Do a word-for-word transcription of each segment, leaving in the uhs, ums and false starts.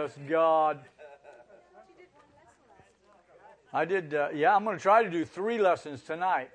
Bless God. I did, uh, yeah, I'm going to try to do three lessons tonight.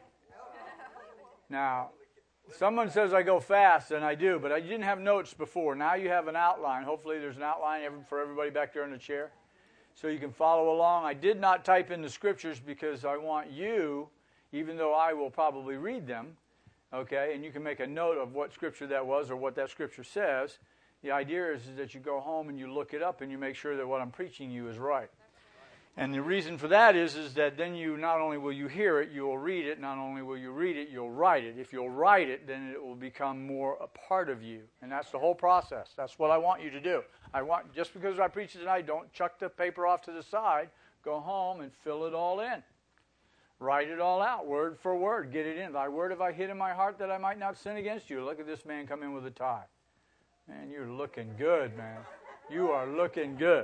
Now, someone says I go fast, and I do, but I didn't have notes before. Now you have an outline. Hopefully there's an outline for everybody back there in the chair so you can follow along. I did not type in the scriptures because I want you, even though I will probably read them, okay, and you can make a note of what scripture that was or what that scripture says. The idea is, is that you go home and you look it up and you make sure that what I'm preaching you is right. And the reason for that is, is that then you, not only will you hear it, you'll read it. Not only will you read it, you'll write it. If you'll write it, then it will become more a part of you. And that's the whole process. That's what I want you to do. I want, just because I preach it tonight, don't chuck the paper off to the side. Go home and fill it all in. Write it all out, word for word. Get it in. Thy word have I hid in my heart that I might not sin against you. Look at this man come in with a tie. Man, you're looking good, man. You are looking good.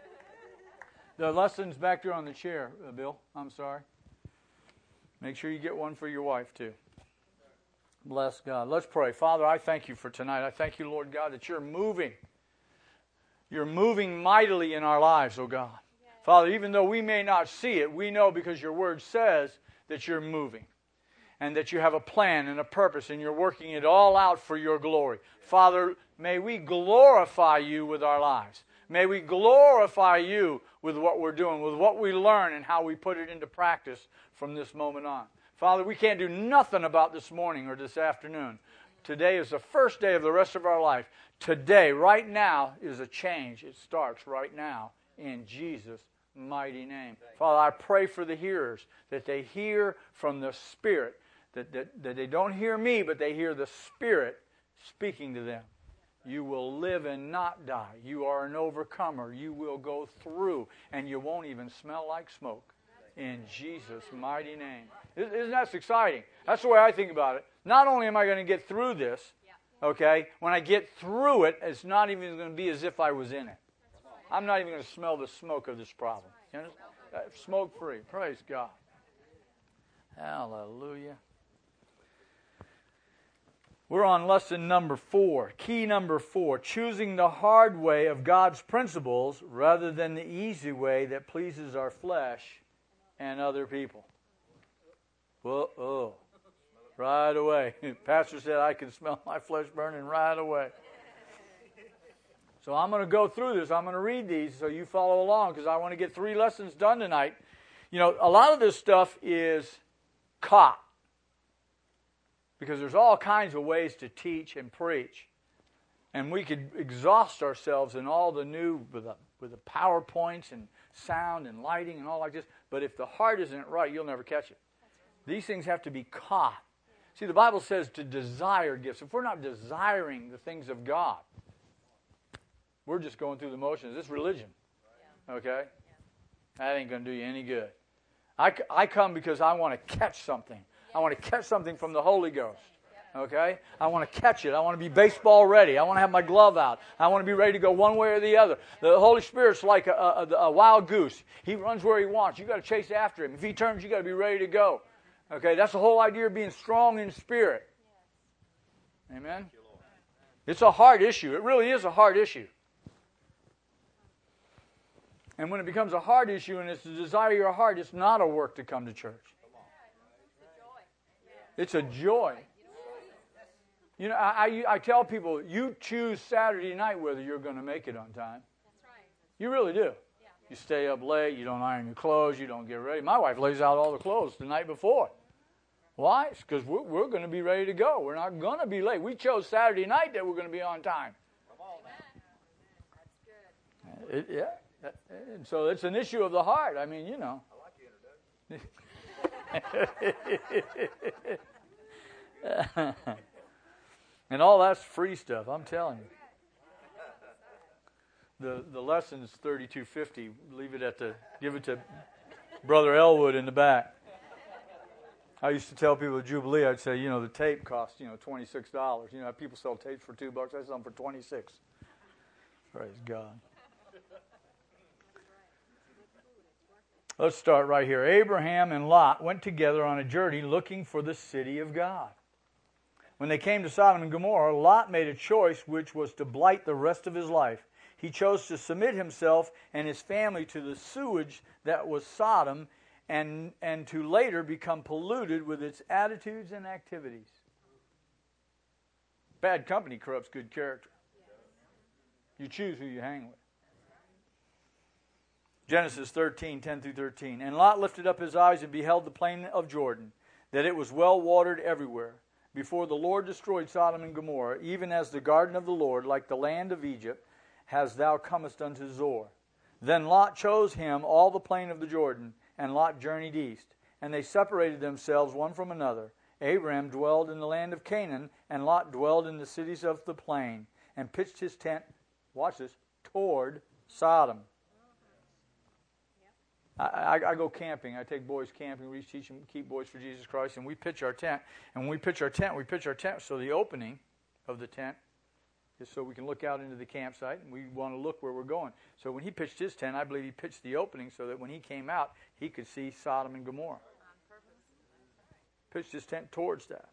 The lesson's back there on the chair, uh, Bill. I'm sorry. Make sure you get one for your wife, too. Bless God. Let's pray. Father, I thank you for tonight. I thank you, Lord God, that you're moving. You're moving mightily in our lives, oh God. Yes. Father, even though we may not see it, we know because your word says that you're moving and that you have a plan and a purpose and you're working it all out for your glory. Father, may we glorify you with our lives. May we glorify you with what we're doing, with what we learn and how we put it into practice from this moment on. Father, we can't do nothing about this morning or this afternoon. Today is the first day of the rest of our life. Today, right now, is a change. It starts right now in Jesus' mighty name. Father, I pray for the hearers, that they hear from the Spirit, that, that, that they don't hear me, but they hear the Spirit speaking to them. You will live and not die. You are an overcomer. You will go through, and you won't even smell like smoke. In Jesus' mighty name. Isn't that exciting? That's the way I think about it. Not only am I going to get through this, okay, when I get through it, it's not even going to be as if I was in it. I'm not even going to smell the smoke of this problem. You know? Smoke-free. Praise God. Hallelujah. We're on lesson number four, key number four, choosing the hard way of God's principles rather than the easy way that pleases our flesh and other people. Well, oh, right away. Pastor said I can smell my flesh burning right away. So I'm going to go through this. I'm going to read these so you follow along because I want to get three lessons done tonight. You know, a lot of this stuff is caught. Because there's all kinds of ways to teach and preach. And we could exhaust ourselves in all the new, with the, with the PowerPoints and sound and lighting and all like this. But if the heart isn't right, you'll never catch it. These things have to be caught. See, the Bible says to desire gifts. If we're not desiring the things of God, we're just going through the motions. It's religion. Okay? That ain't going to do you any good. I, I come because I want to catch something. I want to catch something from the Holy Ghost, okay? I want to catch it. I want to be baseball ready. I want to have my glove out. I want to be ready to go one way or the other. The Holy Spirit's like a, a, a wild goose. He runs where he wants. You got to chase after him. If he turns, you got to be ready to go, okay? That's the whole idea of being strong in spirit. Amen? It's a hard issue. It really is a hard issue. And when it becomes a hard issue and it's the desire of your heart, it's not a work to come to church. It's a joy. You know, I, I, I tell people, you choose Saturday night whether you're going to make it on time. That's right. You really do. Yeah. You stay up late, you don't iron your clothes, you don't get ready. My wife lays out all the clothes the night before. Why? It's because we're, we're going to be ready to go. We're not going to be late. We chose Saturday night that we're going to be on time. Come on, man. That's good. It, yeah. And so it's an issue of the heart. I mean, you know. I like the introduction. And all that's free stuff, I'm telling you. The the lesson's thirty-two fifty. Leave it at the give it to Brother Elwood in the back. I used to tell people at Jubilee, I'd say, you know, the tape costs, you know, twenty-six dollars. You know, people sell tapes for two bucks. I sell them for twenty-six. Praise God. Let's start right here. Abraham and Lot went together on a journey looking for the city of God. When they came to Sodom and Gomorrah, Lot made a choice which was to blight the rest of his life. he chose to submit himself and his family to the sewage that was Sodom, and, and to later become polluted with its attitudes and activities. Bad company corrupts good character. You choose who you hang with. Genesis thirteen, ten through thirteen. And Lot lifted up his eyes and beheld the plain of Jordan, that it was well watered everywhere, before the Lord destroyed Sodom and Gomorrah, even as the garden of the Lord, like the land of Egypt, as thou comest unto Zoar. Then Lot chose him all the plain of the Jordan, and Lot journeyed east. And they separated themselves one from another. Abraham dwelled in the land of Canaan, and Lot dwelled in the cities of the plain, and pitched his tent, watch this, toward Sodom. I, I, I go camping. I take boys camping. We teach them, keep boys for Jesus Christ, and we pitch our tent. And when we pitch our tent, we pitch our tent so the opening of the tent is so we can look out into the campsite, and we want to look where we're going. So when he pitched his tent, I believe he pitched the opening so that when he came out, he could see Sodom and Gomorrah. Pitched his tent towards that.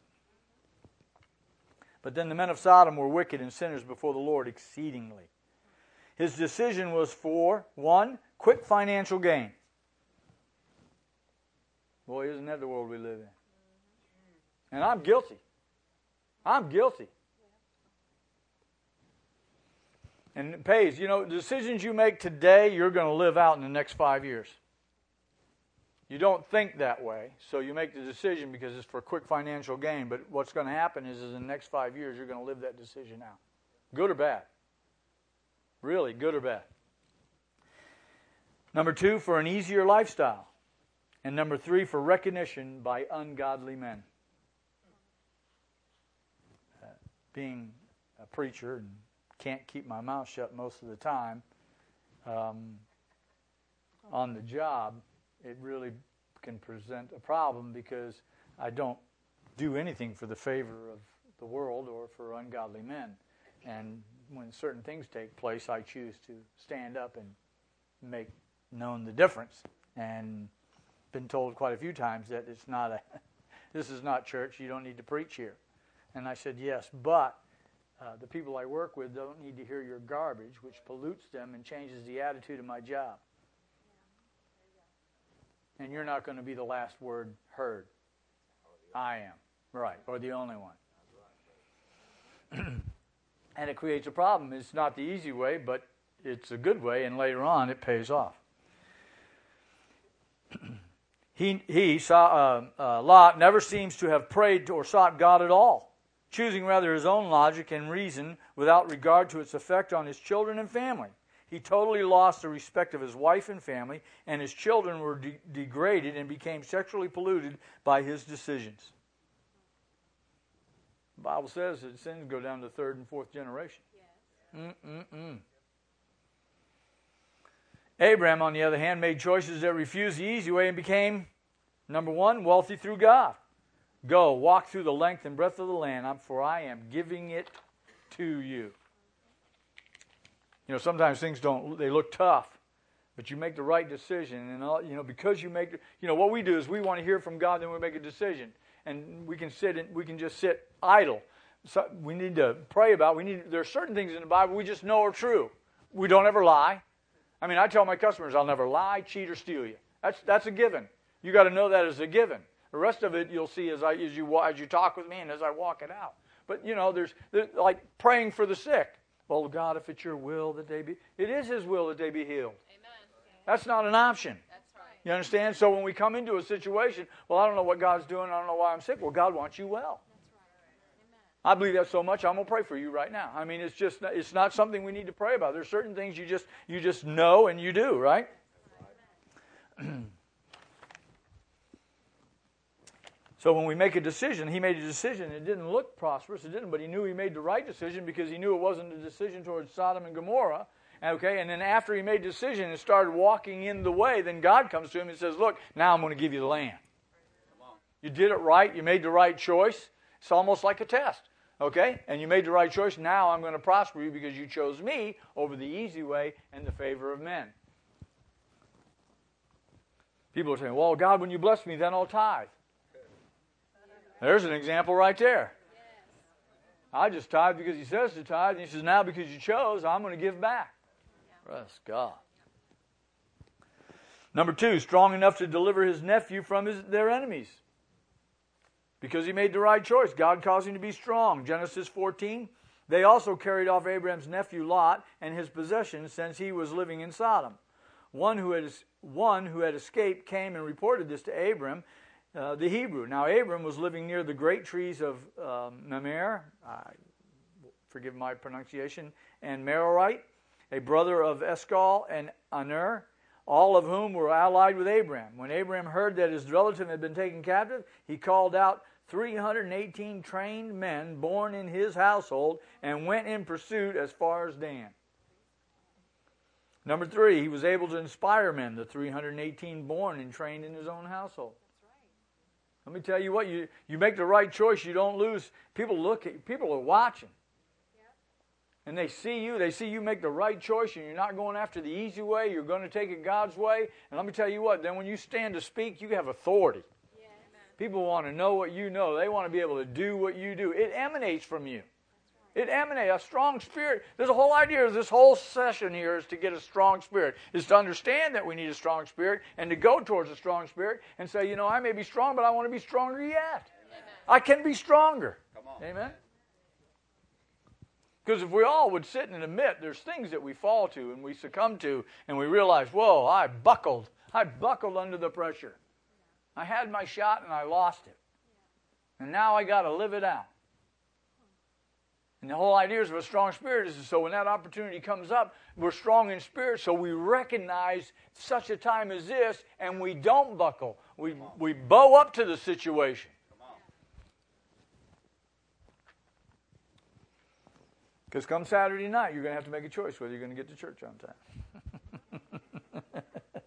But then the men of Sodom were wicked and sinners before the Lord exceedingly. His decision was for, one, quick financial gain. Boy, isn't that the world we live in? And I'm guilty. I'm guilty. And it pays. You know, decisions you make today, you're going to live out in the next five years. You don't think that way, so you make the decision because it's for quick financial gain. But what's going to happen is, is in the next five years, you're going to live that decision out. Good or bad? Really, good or bad? Number two, for an easier lifestyle. And number three, for recognition by ungodly men. Uh, being a preacher and can't keep my mouth shut most of the time, um, on the job, it really can present a problem because I don't do anything for the favor of the world or for ungodly men. And when certain things take place, I choose to stand up and make known the difference. And been told quite a few times that it's not a, this is not church, you don't need to preach here. And I said, yes, but uh, the people I work with don't need to hear your garbage, which pollutes them and changes the attitude of my job. And you're not going to be the last word heard. I am. Right. Or the only one. And it creates a problem. It's not the easy way, but it's a good way, and later on it pays off. he, he saw, uh, uh, Lot never seems to have prayed or sought God at all, choosing rather his own logic and reason without regard to its effect on his children and family. He totally lost the respect of his wife and family, and his children were de- degraded and became sexually polluted by his decisions. The Bible says that sins go down to third and fourth generation. Yes. Mm-mm-mm. Abraham, on the other hand, made choices that refused the easy way and became, number one, wealthy through God. Go, walk through the length and breadth of the land, for I am giving it to you. You know, sometimes things don't, they look tough, but you make the right decision. And, all, you know, because you make, you know, what we do is we want to hear from God, then we make a decision. And we can sit, and we can just sit idle. So we need to pray about, we need, there are certain things in the Bible we just know are true. We don't ever lie. I mean, I tell my customers, I'll never lie, cheat, or steal you. That's that's a given. You got to know that as a given. The rest of it you'll see as I as you as you talk with me and as I walk it out. But you know, there's, there's like praying for the sick. Well, God, if it's your will that they be, it is His will that they be healed. Amen. That's not an option. That's right. You understand? So when we come into a situation, well, I don't know what God's doing. I don't know why I'm sick. Well, God wants you well. That's right. Amen. I believe that so much. I'm gonna pray for you right now. I mean, it's just it's not something we need to pray about. There's certain things you just you just know and you do, right? Right. So when we make a decision, he made a decision. It didn't look prosperous. It didn't, but he knew he made the right decision because he knew it wasn't a decision towards Sodom and Gomorrah. Okay, and then after he made a decision and started walking in the way, then God comes to him and says, look, now I'm going to give you the land. You did it right. You made the right choice. It's almost like a test. Okay, and you made the right choice. Now I'm going to prosper you because you chose me over the easy way and the favor of men. People are saying, well, God, when you bless me, then I'll tithe. There's an example right there. I just tithe because he says to tithe, and he says, now because you chose, I'm going to give back. Praise God. Number two, strong enough to deliver his nephew from his, their enemies. Because he made the right choice. God caused him to be strong. Genesis fourteen. They also carried off Abraham's nephew Lot and his possessions since he was living in Sodom. One who had, one who had escaped came and reported this to Abram, uh, the Hebrew. Now Abram was living near the great trees of um, Mamre, uh, forgive my pronunciation, and Merarite, a brother of Eshcol and Aner, all of whom were allied with Abraham. When Abraham heard that his relative had been taken captive, he called out three hundred eighteen trained men born in his household and went in pursuit as far as Dan. Number three, he was able to inspire men, the three hundred eighteen born and trained in his own household. Let me tell you what, you, you make the right choice, you don't lose. People look at people are watching. And they see you, they see you make the right choice, and you're not going after the easy way, you're going to take it God's way. And let me tell you what, then when you stand to speak, you have authority. Yeah, people want to know what you know. They want to be able to do what you do. It emanates from you. It emanates, a strong spirit. There's a whole idea of this whole session here is to get a strong spirit, is to understand that we need a strong spirit and to go towards a strong spirit and say, you know, I may be strong, but I want to be stronger yet. Amen. I can be stronger. Come on. Amen. Because if we all would sit and admit there's things that we fall to and we succumb to and we realize, whoa, I buckled. I buckled under the pressure. I had my shot and I lost it. And now I got to live it out. And the whole idea of a strong spirit is so when that opportunity comes up, we're strong in spirit, so we recognize such a time as this and we don't buckle. We, we bow up to the situation. Because come Saturday night, you're going to have to make a choice whether you're going to get to church on time.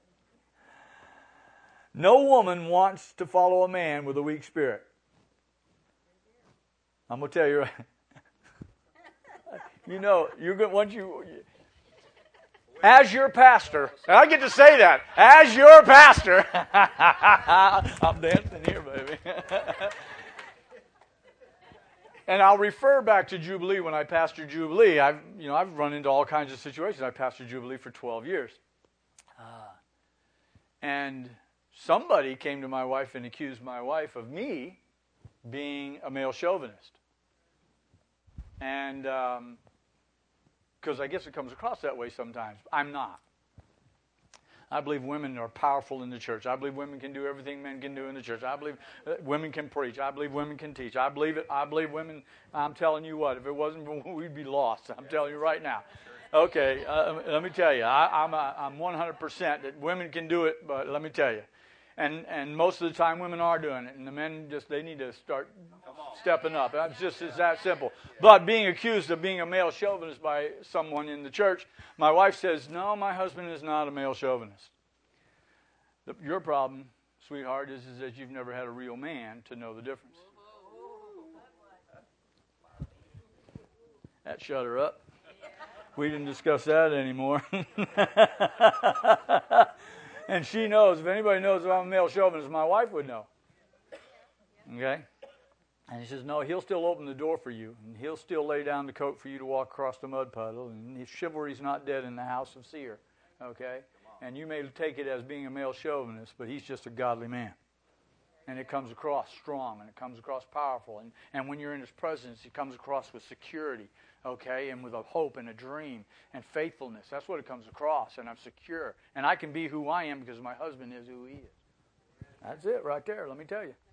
No woman wants to follow a man with a weak spirit. I'm going to tell you right. You know, you're going once you, as your pastor, and I get to say that, as your pastor, I'm dancing here, baby. And I'll refer back to Jubilee when I pastored Jubilee. I've, you know, I've run into all kinds of situations. I pastored Jubilee for twelve years. Uh, and somebody came to my wife and accused my wife of me being a male chauvinist. And because um, I guess it comes across that way sometimes. I'm not. I believe women are powerful in the church. I believe women can do everything men can do in the church. I believe women can preach. I believe women can teach. I believe it. I believe women. I'm telling you what, if it wasn't, we'd be lost. I'm telling you right now. Okay, uh, let me tell you, I, I'm a, I'm one hundred percent that women can do it, but let me tell you, and and most of the time women are doing it, and the men just they need to start stepping up. It's just it's that simple. But being accused of being a male chauvinist by someone in the church, my wife says, no, my husband is not a male chauvinist. The, your problem, sweetheart, is, is that you've never had a real man to know the difference. That shut her up. We didn't discuss that anymore. And she knows, if anybody knows if I'm a male chauvinist, my wife would know. Okay? And he says, no, he'll still open the door for you, and he'll still lay down the coat for you to walk across the mud puddle, and chivalry's not dead in the house of Seir, okay? And you may take it as being a male chauvinist, but he's just a godly man. And it comes across strong, and it comes across powerful, and, and when you're in his presence, it comes across with security, okay, and with a hope and a dream and faithfulness. That's what it comes across, and I'm secure. And I can be who I am because my husband is who he is. That's it right there, let me tell you.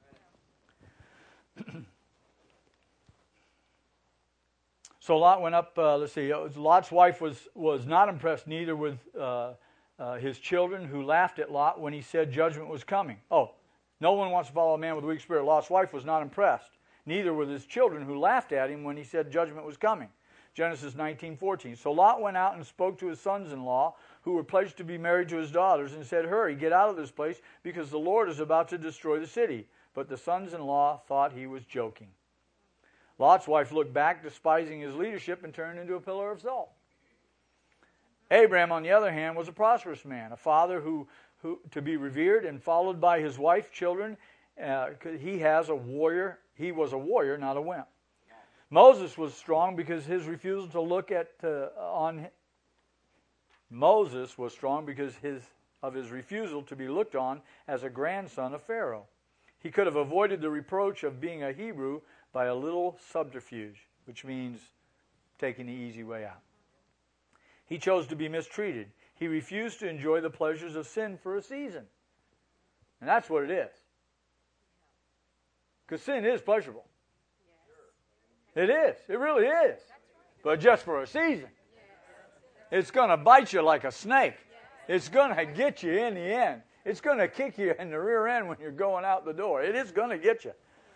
So Lot went up, uh, let's see, Lot's wife was, was not impressed neither with uh, uh, his children who laughed at Lot when he said judgment was coming. Oh, no one wants to follow a man with a weak spirit. Lot's wife was not impressed, neither with his children who laughed at him when he said judgment was coming. Genesis nineteen fourteen. So Lot went out and spoke to his sons-in-law who were pledged to be married to his daughters and said, hurry, get out of this place because the Lord is about to destroy the city. But the sons-in-law thought he was joking. Lot's wife looked back, despising his leadership, and turned into a pillar of salt. Abraham, on the other hand, was a prosperous man, a father who, who to be revered and followed by his wife, children. Uh, he has a warrior. He was a warrior, not a wimp. Moses was strong because his refusal to look at uh, on Moses was strong because his, of his refusal to be looked on as a grandson of Pharaoh. He could have avoided the reproach of being a Hebrew by a little subterfuge, which means taking the easy way out. He chose to be mistreated. He refused to enjoy the pleasures of sin for a season. And that's what it is. Because sin is pleasurable. It is. It really is. But just for a season. It's going to bite you like a snake. It's going to get you in the end. It's going to kick you in the rear end when you're going out the door. It is going to get you.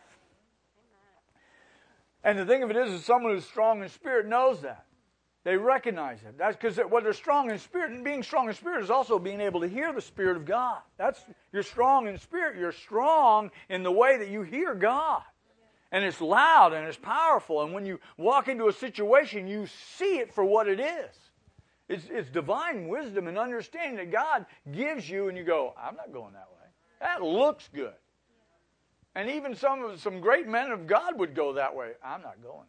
And the thing of it is, is someone who's strong in spirit knows that. They recognize it. That's because when they're strong in spirit, and being strong in spirit is also being able to hear the Spirit of God. That's you're strong in spirit. You're strong in the way that you hear God. And it's loud and it's powerful. And when you walk into a situation, you see it for what it is. It's, it's divine wisdom and understanding that God gives you, and you go, I'm not going that way. That looks good. And even some of some great men of God would go that way. I'm not going that way.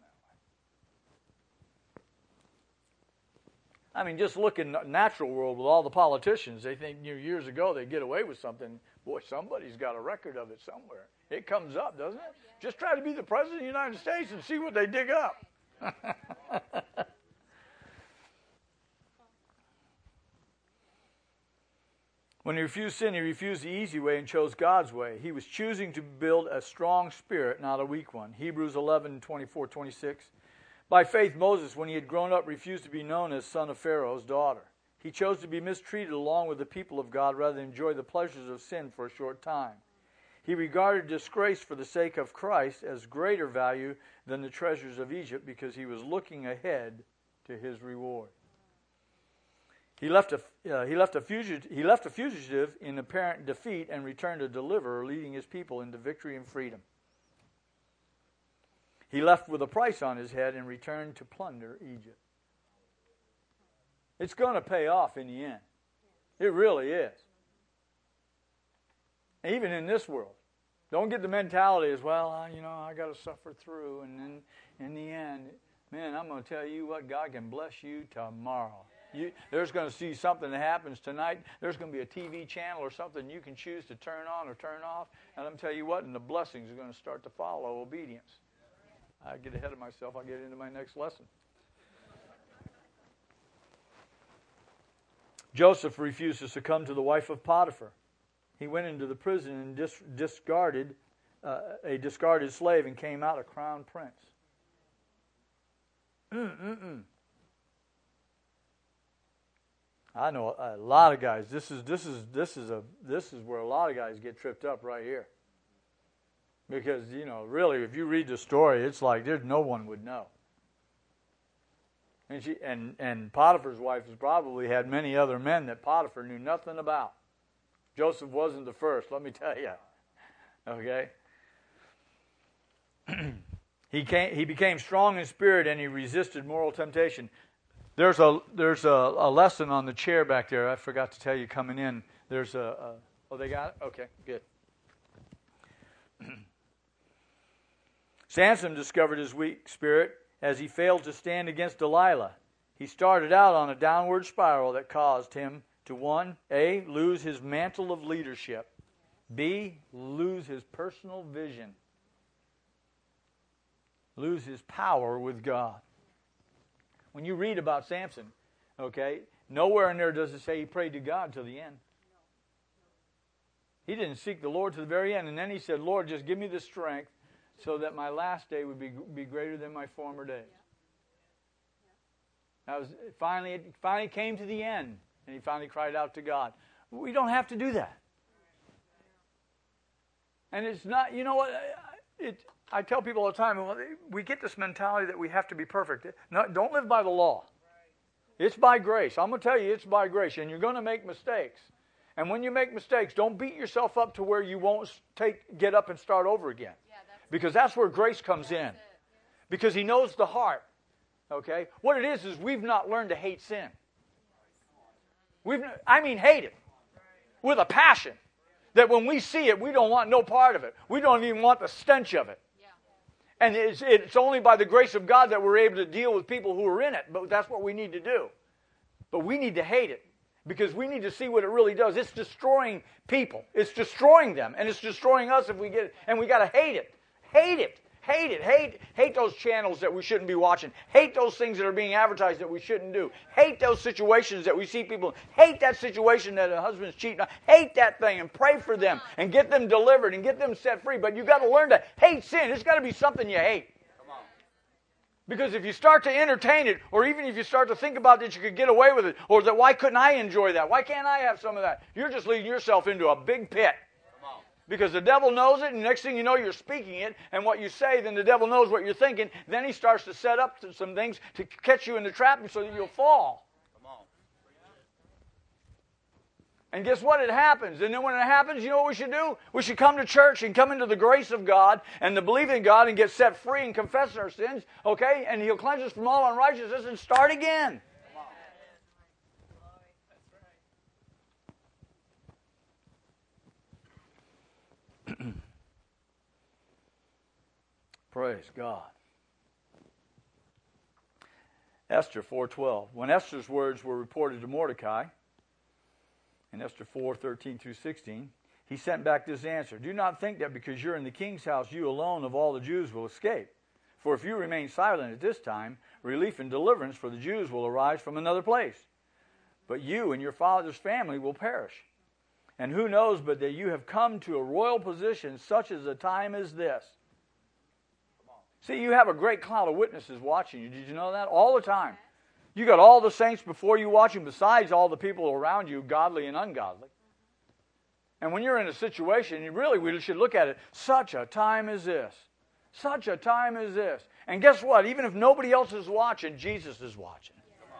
I mean, just look in the natural world with all the politicians. They think you know, years ago they get away with something. Boy, somebody's got a record of it somewhere. It comes up, doesn't it? Just try to be the president of the United States and see what they dig up. When he refused sin, he refused the easy way and chose God's way. He was choosing to build a strong spirit, not a weak one. Hebrews eleven, twenty-four, twenty-six. By faith, Moses, when he had grown up, refused to be known as son of Pharaoh's daughter. He chose to be mistreated along with the people of God rather than enjoy the pleasures of sin for a short time. He regarded disgrace for the sake of Christ as greater value than the treasures of Egypt because he was looking ahead to his reward. He left a, uh, he left a fugitive, he left a fugitive in apparent defeat and returned a deliverer, leading his people into victory and freedom. He left with a price on his head and returned to plunder Egypt. It's going to pay off in the end. It really is. Even in this world. Don't get the mentality as, well, you know, I got to suffer through. And then in the end, man, I'm going to tell you what, God can bless you tomorrow. You, there's going to see something that happens tonight. There's going to be a T V channel or something you can choose to turn on or turn off. And I'm tell you what, and the blessings are going to start to follow obedience. I get ahead of myself. I'll get into my next lesson. Joseph refused to succumb to the wife of Potiphar. He went into the prison and dis- discarded uh, a discarded slave and came out a crown prince. Mm-mm-mm. I know a lot of guys. This is this is this is a this is where a lot of guys get tripped up right here. Because, you know, really, if you read the story, it's like there's no one would know. And she and, and Potiphar's wife has probably had many other men that Potiphar knew nothing about. Joseph wasn't the first, let me tell you. Okay? he came he became strong in spirit and he resisted moral temptation. There's a there's a, a lesson on the chair back there. I forgot to tell you coming in. There's a, a oh they got it? Okay, good. Samson discovered his weak spirit as he failed to stand against Delilah. He started out on a downward spiral that caused him to, one, A, lose his mantle of leadership, B, lose his personal vision, lose his power with God. When you read about Samson, okay, nowhere in there does it say he prayed to God till the end. He didn't seek the Lord to the very end, and then he said, Lord, just give me the strength so that my last day would be be greater than my former days. That was finally it finally came to the end, and he finally cried out to God. We don't have to do that. And it's not, you know what, it, I tell people all the time, well, we get this mentality that we have to be perfect. No, don't live by the law. It's by grace. I'm going to tell you, it's by grace, and you're going to make mistakes. And when you make mistakes, don't beat yourself up to where you won't take get up and start over again. Because that's where grace comes in. Because he knows the heart. Okay? What it is is we've not learned to hate sin. We've, I mean hate it. With a passion. That when we see it, we don't want no part of it. We don't even want the stench of it. And it's, it's only by the grace of God that we're able to deal with people who are in it. But that's what we need to do. But we need to hate it because we need to see what it really does. It's destroying people. It's destroying them. And it's destroying us if we get it. And we got to hate it. Hate it. Hate it. Hate, hate those channels that we shouldn't be watching. Hate those things that are being advertised that we shouldn't do. Hate those situations that we see people. Hate that situation that a husband's cheating on. Hate that thing and pray for them and get them delivered and get them set free. But you've got to learn to hate sin. It's got to be something you hate. Because if you start to entertain it, or even if you start to think about that you could get away with it, or that why couldn't I enjoy that? Why can't I have some of that? You're just leading yourself into a big pit. Because the devil knows it, and next thing you know, you're speaking it, and what you say, then the devil knows what you're thinking. Then he starts to set up some things to catch you in the trap so that you'll fall. And guess what? It happens. And then when it happens, you know what we should do? We should come to church and come into the grace of God and to believe in God and get set free and confess our sins, okay? And He'll cleanse us from all unrighteousness and start again. Praise God. Esther four twelve. When Esther's words were reported to Mordecai, in Esther four thirteen through sixteen, he sent back this answer. Do not think that because you're in the king's house, you alone of all the Jews will escape. For if you remain silent at this time, relief and deliverance for the Jews will arise from another place. But you and your father's family will perish. And who knows but that you have come to a royal position such as a time as this. See, you have a great cloud of witnesses watching you. Did you know that? All the time. You got all the saints before you watching, besides all the people around you, godly and ungodly. And when you're in a situation, you really we should look at it, such a time as this. Such a time as this. And guess what? Even if nobody else is watching, Jesus is watching.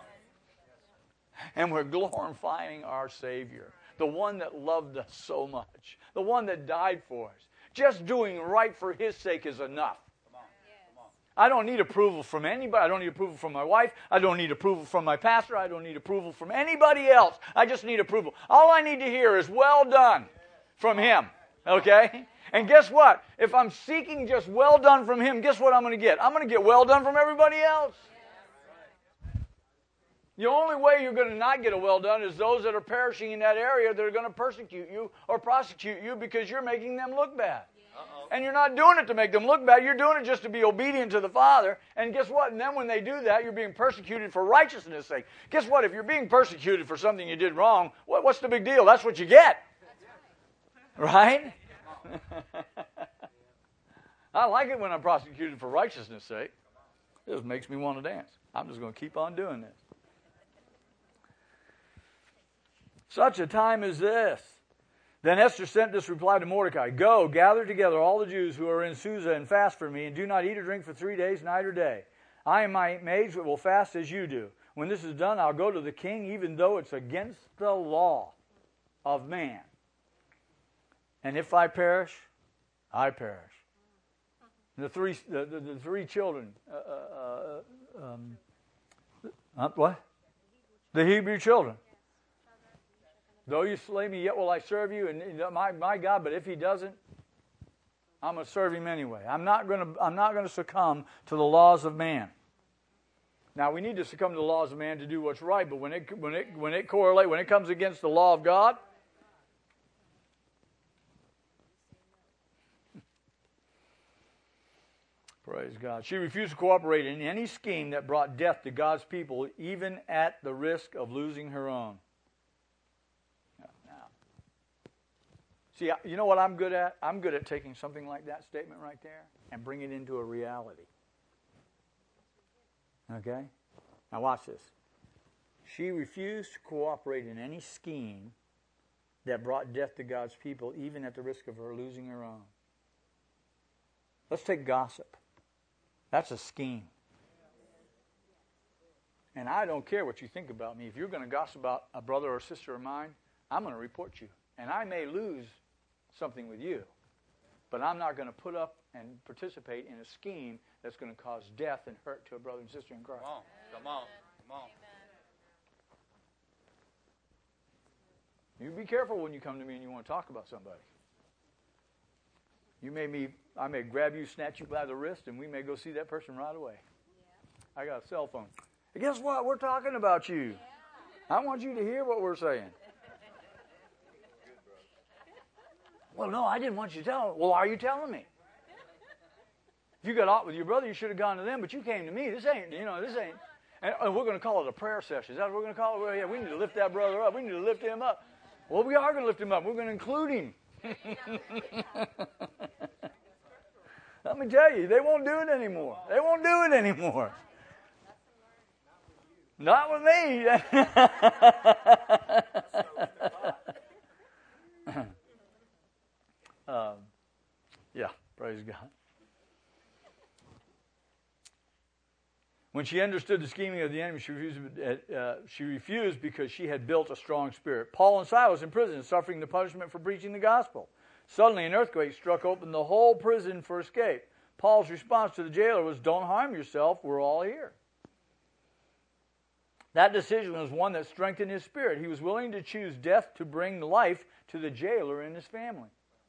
And we're glorifying our Savior, the one that loved us so much, the one that died for us. Just doing right for His sake is enough. I don't need approval from anybody. I don't need approval from my wife. I don't need approval from my pastor. I don't need approval from anybody else. I just need approval. All I need to hear is well done from Him. Okay? And guess what? If I'm seeking just well done from Him, guess what I'm going to get? I'm going to get well done from everybody else. The only way you're going to not get a well done is those that are perishing in that area that are going to persecute you or prosecute you because you're making them look bad. Uh-oh. And you're not doing it to make them look bad. You're doing it just to be obedient to the Father. And guess what? And then when they do that, you're being persecuted for righteousness' sake. Guess what? If you're being persecuted for something you did wrong, what, what's the big deal? That's what you get. Right? I like it when I'm prosecuted for righteousness' sake. It just makes me want to dance. I'm just going to keep on doing this. Such a time as this. Then Esther sent this reply to Mordecai. Go, gather together all the Jews who are in Susa and fast for me, and do not eat or drink for three days, night or day. I and my maids will fast as you do. When this is done, I'll go to the king, even though it's against the law of man. And if I perish, I perish. The three, the, the, the three children, uh, uh, um, uh, what? The Hebrew children. Though you slay me, yet will I serve you, and my, my God, but if He doesn't, I'm going to serve Him anyway. I'm not going to I'm not going to succumb to the laws of man. Now, we need to succumb to the laws of man to do what's right, but when it when it when it correlate, when it comes against the law of God, praise God. She refused to cooperate in any scheme that brought death to God's people, even at the risk of losing her own. See, you know what I'm good at? I'm good at taking something like that statement right there and bring it into a reality. Okay? Now watch this. She refused to cooperate in any scheme that brought death to God's people, even at the risk of her losing her own. Let's take gossip. That's a scheme. And I don't care what you think about me. If you're going to gossip about a brother or sister of mine, I'm going to report you. And I may lose something with you, but I'm not going to put up and participate in a scheme that's going to cause death and hurt to a brother and sister in Christ. Come on, come on, come on. You be careful when you come to me and you want to talk about somebody. You may be, I may grab you, snatch you by the wrist, and we may go see that person right away. Yeah. I got a cell phone. And guess what? We're talking about you. Yeah. I want you to hear what we're saying. Well, no, I didn't want you to tell them. Well, why are you telling me? If you got out with your brother, you should have gone to them, but you came to me. This ain't, you know, this ain't. And we're going to call it a prayer session. Is that what we're going to call it? Well, yeah, we need to lift that brother up. We need to lift him up. Well, we are going to lift him up. We're going to include him. Let me tell you, they won't do it anymore. They won't do it anymore. Not with me. um, yeah, praise God. When she understood the scheming of the enemy, she refused, uh, she refused because she had built a strong spirit. Paul and Silas in prison, suffering the punishment for preaching the gospel. Suddenly an earthquake struck open the whole prison for escape. Paul's response to the jailer was, "Don't harm yourself, we're all here." That decision was one that strengthened his spirit. He was willing to choose death to bring life to the jailer and his family.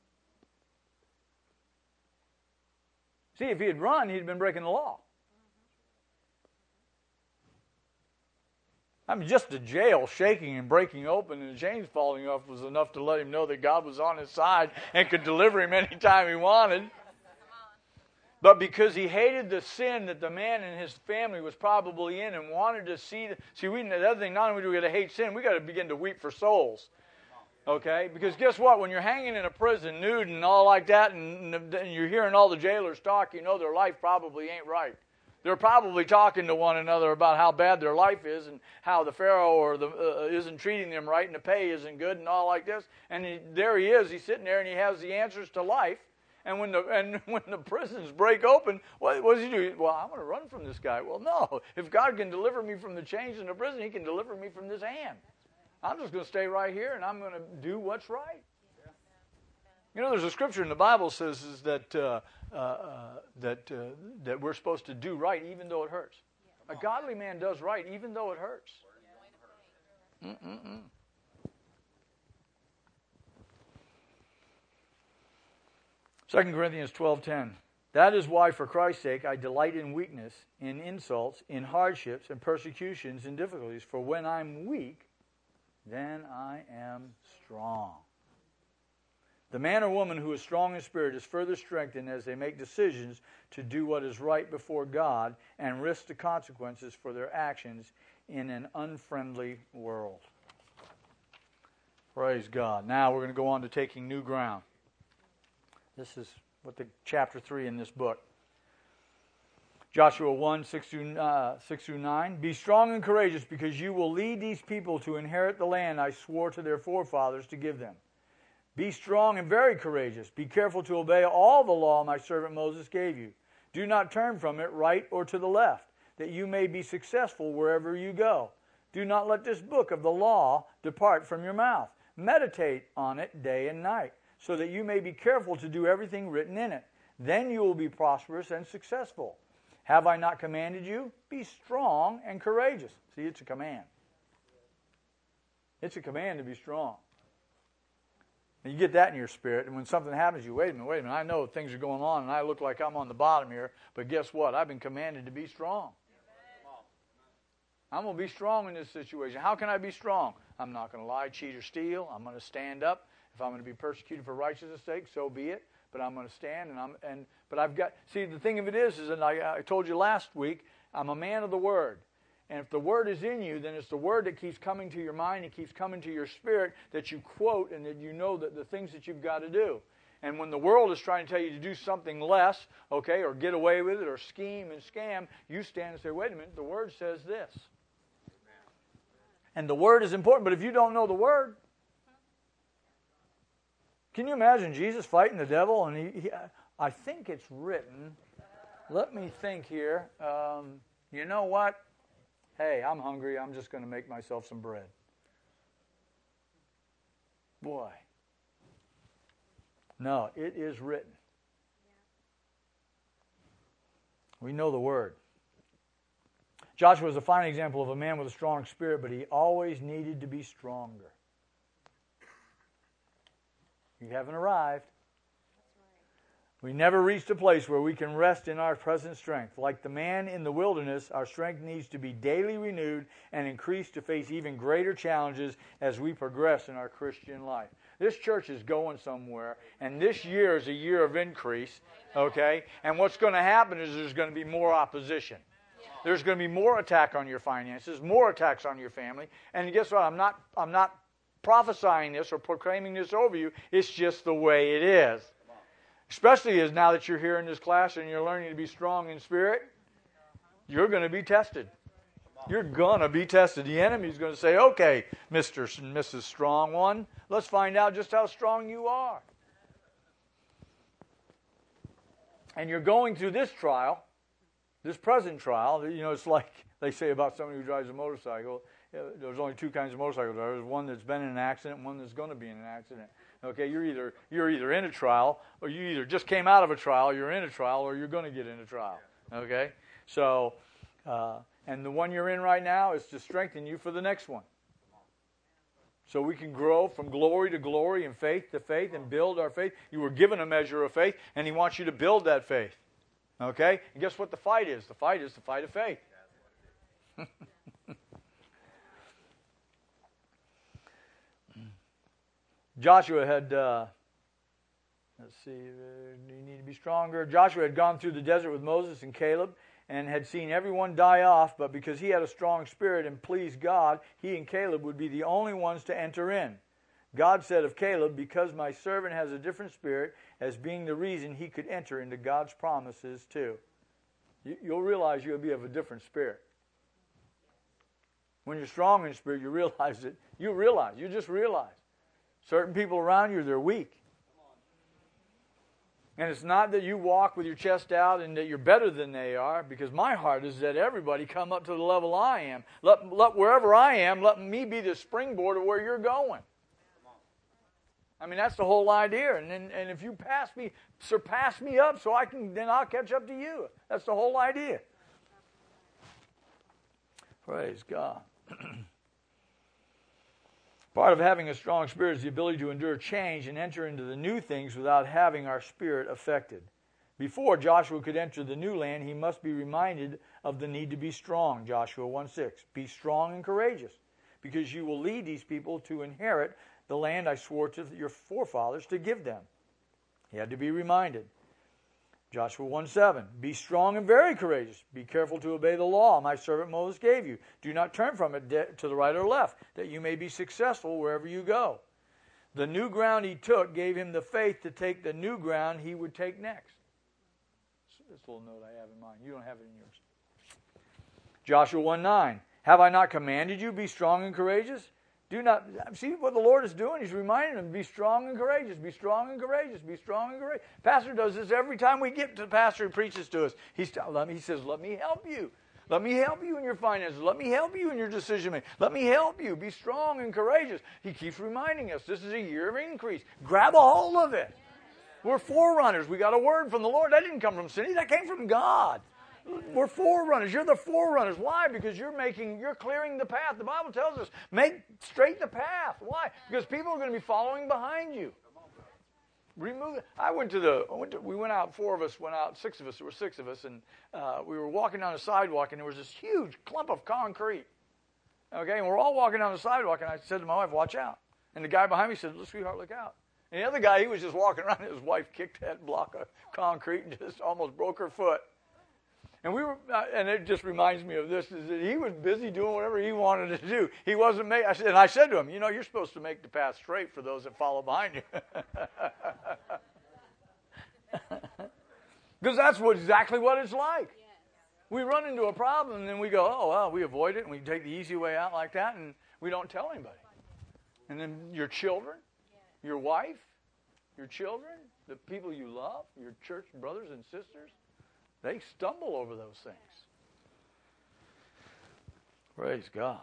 See, if he had run, he'd been breaking the law. I mean, just the jail shaking and breaking open and the chains falling off was enough to let him know that God was on his side and could deliver him anytime he wanted. But because he hated the sin that the man and his family was probably in and wanted to see... The, see, we, the other thing, not only do we got to hate sin, we got to begin to weep for souls. Okay? Because guess what? When you're hanging in a prison nude and all like that and, and you're hearing all the jailers talk, you know their life probably ain't right. They're probably talking to one another about how bad their life is and how the Pharaoh or the uh, isn't treating them right and the pay isn't good and all like this. And he, there he is. He's sitting there and he has the answers to life. And when the and when the prisons break open, what, what does he do? Well, I want to run from this guy. Well, no. If God can deliver me from the chains in the prison, he can deliver me from this hand. I'm just going to stay right here and I'm going to do what's right. You know, there's a scripture in the Bible says is that uh, uh, uh, that uh, that we're supposed to do right even though it hurts. A godly man does right even though it hurts. Mm-mm-mm. Second Corinthians twelve ten. That is why, for Christ's sake, I delight in weakness, in insults, in hardships, and persecutions, and difficulties. For when I'm weak, then I am strong. The man or woman who is strong in spirit is further strengthened as they make decisions to do what is right before God and risk the consequences for their actions in an unfriendly world. Praise God. Now we're going to go on to taking new ground. This is what the chapter three in this book. Joshua one, six through, uh, six through nine. Be strong and courageous, because you will lead these people to inherit the land I swore to their forefathers to give them. Be strong and very courageous. Be careful to obey all the law my servant Moses gave you. Do not turn from it right or to the left, that you may be successful wherever you go. Do not let this book of the law depart from your mouth. Meditate on it day and night, so that you may be careful to do everything written in it. Then you will be prosperous and successful. Have I not commanded you? Be strong and courageous. See, it's a command. It's a command to be strong. And you get that in your spirit, and when something happens, you wait a minute, wait a minute. I know things are going on, and I look like I'm on the bottom here, but guess what? I've been commanded to be strong. I'm going to be strong in this situation. How can I be strong? I'm not going to lie, cheat, or steal. I'm going to stand up. If I'm going to be persecuted for righteousness' sake, so be it. But I'm going to stand, and I'm and but I've got. See, the thing of it is, is and I, I told you last week, I'm a man of the Word. And if the Word is in you, then it's the Word that keeps coming to your mind, it keeps coming to your spirit, that you quote, and that you know that the things that you've got to do. And when the world is trying to tell you to do something less, okay, or get away with it, or scheme and scam, you stand and say, wait a minute, the Word says this. And the Word is important, but if you don't know the Word, can you imagine Jesus fighting the devil? And he, he I think it's written, let me think here, um, you know what? Hey, I'm hungry. I'm just going to make myself some bread. Boy. No, it is written. We know the Word. Joshua is a fine example of a man with a strong spirit, but he always needed to be stronger. You haven't arrived. We never reached a place where we can rest in our present strength. Like the man in the wilderness, our strength needs to be daily renewed and increased to face even greater challenges as we progress in our Christian life. This church is going somewhere, and this year is a year of increase, okay? And what's going to happen is there's going to be more opposition. There's going to be more attack on your finances, more attacks on your family. And guess what? I'm not, I'm not prophesying this or proclaiming this over you. It's just the way it is. Especially as now that you're here in this class and you're learning to be strong in spirit, you're going to be tested. You're going to be tested. The enemy's going to say, okay, Mister and Missus Strong One, let's find out just how strong you are. And you're going through this trial, this present trial. You know, it's like they say about somebody who drives a motorcycle. There's only two kinds of motorcycle drivers, one that's been in an accident and one that's going to be in an accident. Okay, you're either you're either in a trial, or you either just came out of a trial, you're in a trial, or you're going to get in a trial. Okay? So, uh, and the one you're in right now is to strengthen you for the next one. So we can grow from glory to glory and faith to faith and build our faith. You were given a measure of faith, and He wants you to build that faith. Okay? And guess what the fight is? The fight is the fight of faith. Joshua had, uh, let's see, uh, you need to be stronger. Joshua had gone through the desert with Moses and Caleb and had seen everyone die off, but because he had a strong spirit and pleased God, he and Caleb would be the only ones to enter in. God said of Caleb, because my servant has a different spirit, as being the reason he could enter into God's promises too. You, you'll realize you'll be of a different spirit. When you're strong in spirit, you realize it. You realize, you just realize. Certain people around you, they're weak. And it's not that you walk with your chest out and that you're better than they are, because my heart is that everybody come up to the level I am. Let, let wherever I am, let me be the springboard of where you're going. I mean, that's the whole idea. And then, and if you pass me, surpass me up, so I can, then I'll catch up to you. That's the whole idea. Praise God. Part of having a strong spirit is the ability to endure change and enter into the new things without having our spirit affected. Before Joshua could enter the new land, he must be reminded of the need to be strong. Joshua one six. Be strong and courageous, because you will lead these people to inherit the land I swore to your forefathers to give them. He had to be reminded. Joshua one seven. Be strong and very courageous. Be careful to obey the law my servant Moses gave you. Do not turn from it de- to the right or left, that you may be successful wherever you go. The new ground he took gave him the faith to take the new ground he would take next. This little note I have in mind. You don't have it in yours. Joshua one nine. Have I not commanded you, be strong and courageous? Do not, see what the Lord is doing? He's reminding them, be strong and courageous, be strong and courageous, be strong and courageous. Pastor does this every time we get to the pastor who preaches to us. He's, he says, let me help you. Let me help you in your finances. Let me help you in your decision making. Let me help you. Be strong and courageous. He keeps reminding us this is a year of increase. Grab a hold of it. We're forerunners. We got a word from the Lord. That didn't come from Cindy. That came from God. We're forerunners. You're the forerunners. Why? Because you're making, you're clearing the path. The Bible tells us, make straight the path. Why? Because people are going to be following behind you. Remove it. I went to the, I went to, we went out, four of us went out, six of us, there were six of us, and uh, we were walking down the sidewalk, and there was this huge clump of concrete. Okay, and we're all walking down the sidewalk, and I said to my wife, watch out. And the guy behind me said, sweetheart, look out. And the other guy, he was just walking around, and his wife kicked that block of concrete and just almost broke her foot. And we were, uh, and it just reminds me of this: is that he was busy doing whatever he wanted to do. He wasn't make. I said, and I said to him, you know, you're supposed to make the path straight for those that follow behind you, because that's what exactly what it's like. We run into a problem, and then we go, oh well, we avoid it, and we take the easy way out like that, and we don't tell anybody. And then your children, your wife, your children, the people you love, your church brothers and sisters. They stumble over those things. Praise God.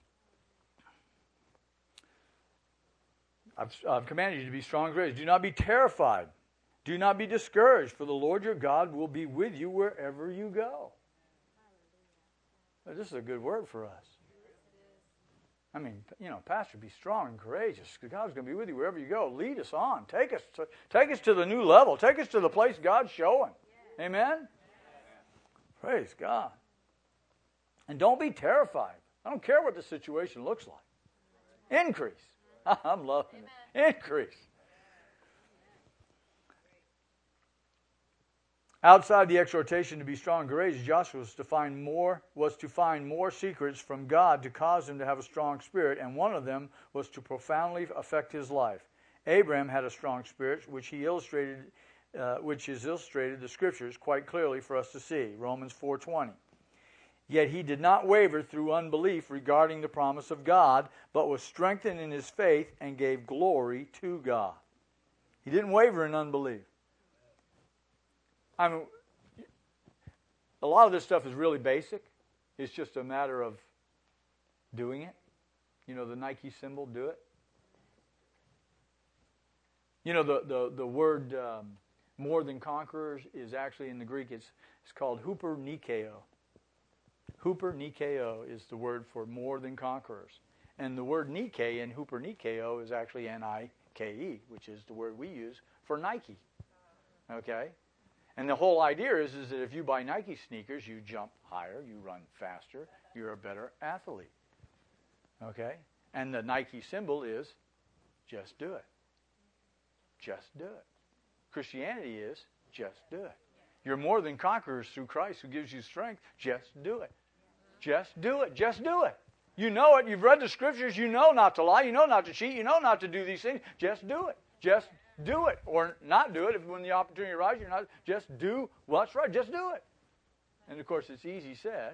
I've, I've commanded you to be strong and courageous. Do not be terrified. Do not be discouraged, for the Lord your God will be with you wherever you go. Now, this is a good word for us. I mean, you know, Pastor, be strong and courageous. God's going to be with you wherever you go. Lead us on. Take us to, take us to the new level. Take us to the place God's showing. Yeah. Amen? Yeah. Praise God. And don't be terrified. I don't care what the situation looks like. Increase. I'm loving Amen. It. Increase. Outside the exhortation to be strong and courageous, Joshua was to find more was to find more secrets from God to cause him to have a strong spirit, and one of them was to profoundly affect his life. Abraham had a strong spirit, which he illustrated, uh, which is illustrated in the Scriptures quite clearly for us to see. Romans four twenty. Yet he did not waver through unbelief regarding the promise of God, but was strengthened in his faith and gave glory to God. He didn't waver in unbelief. I mean, a lot of this stuff is really basic. It's just a matter of doing it. You know, the Nike symbol, do it. You know, the, the, the word um, more than conquerors is actually in the Greek, it's, it's called huper nikeo. Huper nikeo is the word for more than conquerors. And the word Nike in huper nikeo is actually N I K E, which is the word we use for Nike. Okay? And the whole idea is, is that if you buy Nike sneakers, you jump higher, you run faster, you're a better athlete. Okay? And the Nike symbol is just do it. Just do it. Christianity is just do it. You're more than conquerors through Christ who gives you strength. Just do it. Just do it. Just do it. You know it. You've read the Scriptures. You know not to lie. You know not to cheat. You know not to do these things. Just do it. Just do it, or not do it if when the opportunity arises. You're not just do what's right. Just do it. And of course, it's easy said.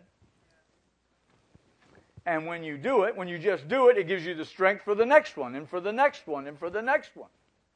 And when you do it, when you just do it, it gives you the strength for the next one, and for the next one, and for the next one.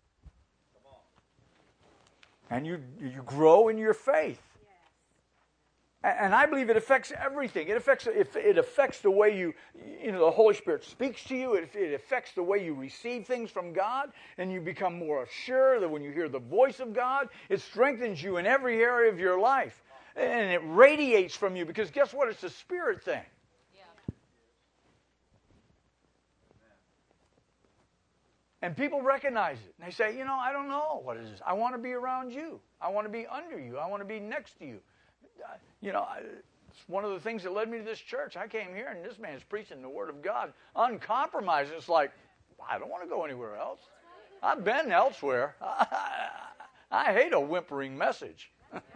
And you you grow in your faith. And I believe it affects everything. It affects it affects the way you, you know, the Holy Spirit speaks to you. It, it affects the way you receive things from God, and you become more sure that when you hear the voice of God, it strengthens you in every area of your life, and it radiates from you. Because guess what? It's a spirit thing. Yeah. And people recognize it, and they say, you know, I don't know what it is. I want to be around you. I want to be under you. I want to be next to you. You know, it's one of the things that led me to this church. I came here, and this man's preaching the Word of God uncompromised. It's like, I don't want to go anywhere else. I've been elsewhere. I, I hate a whimpering message.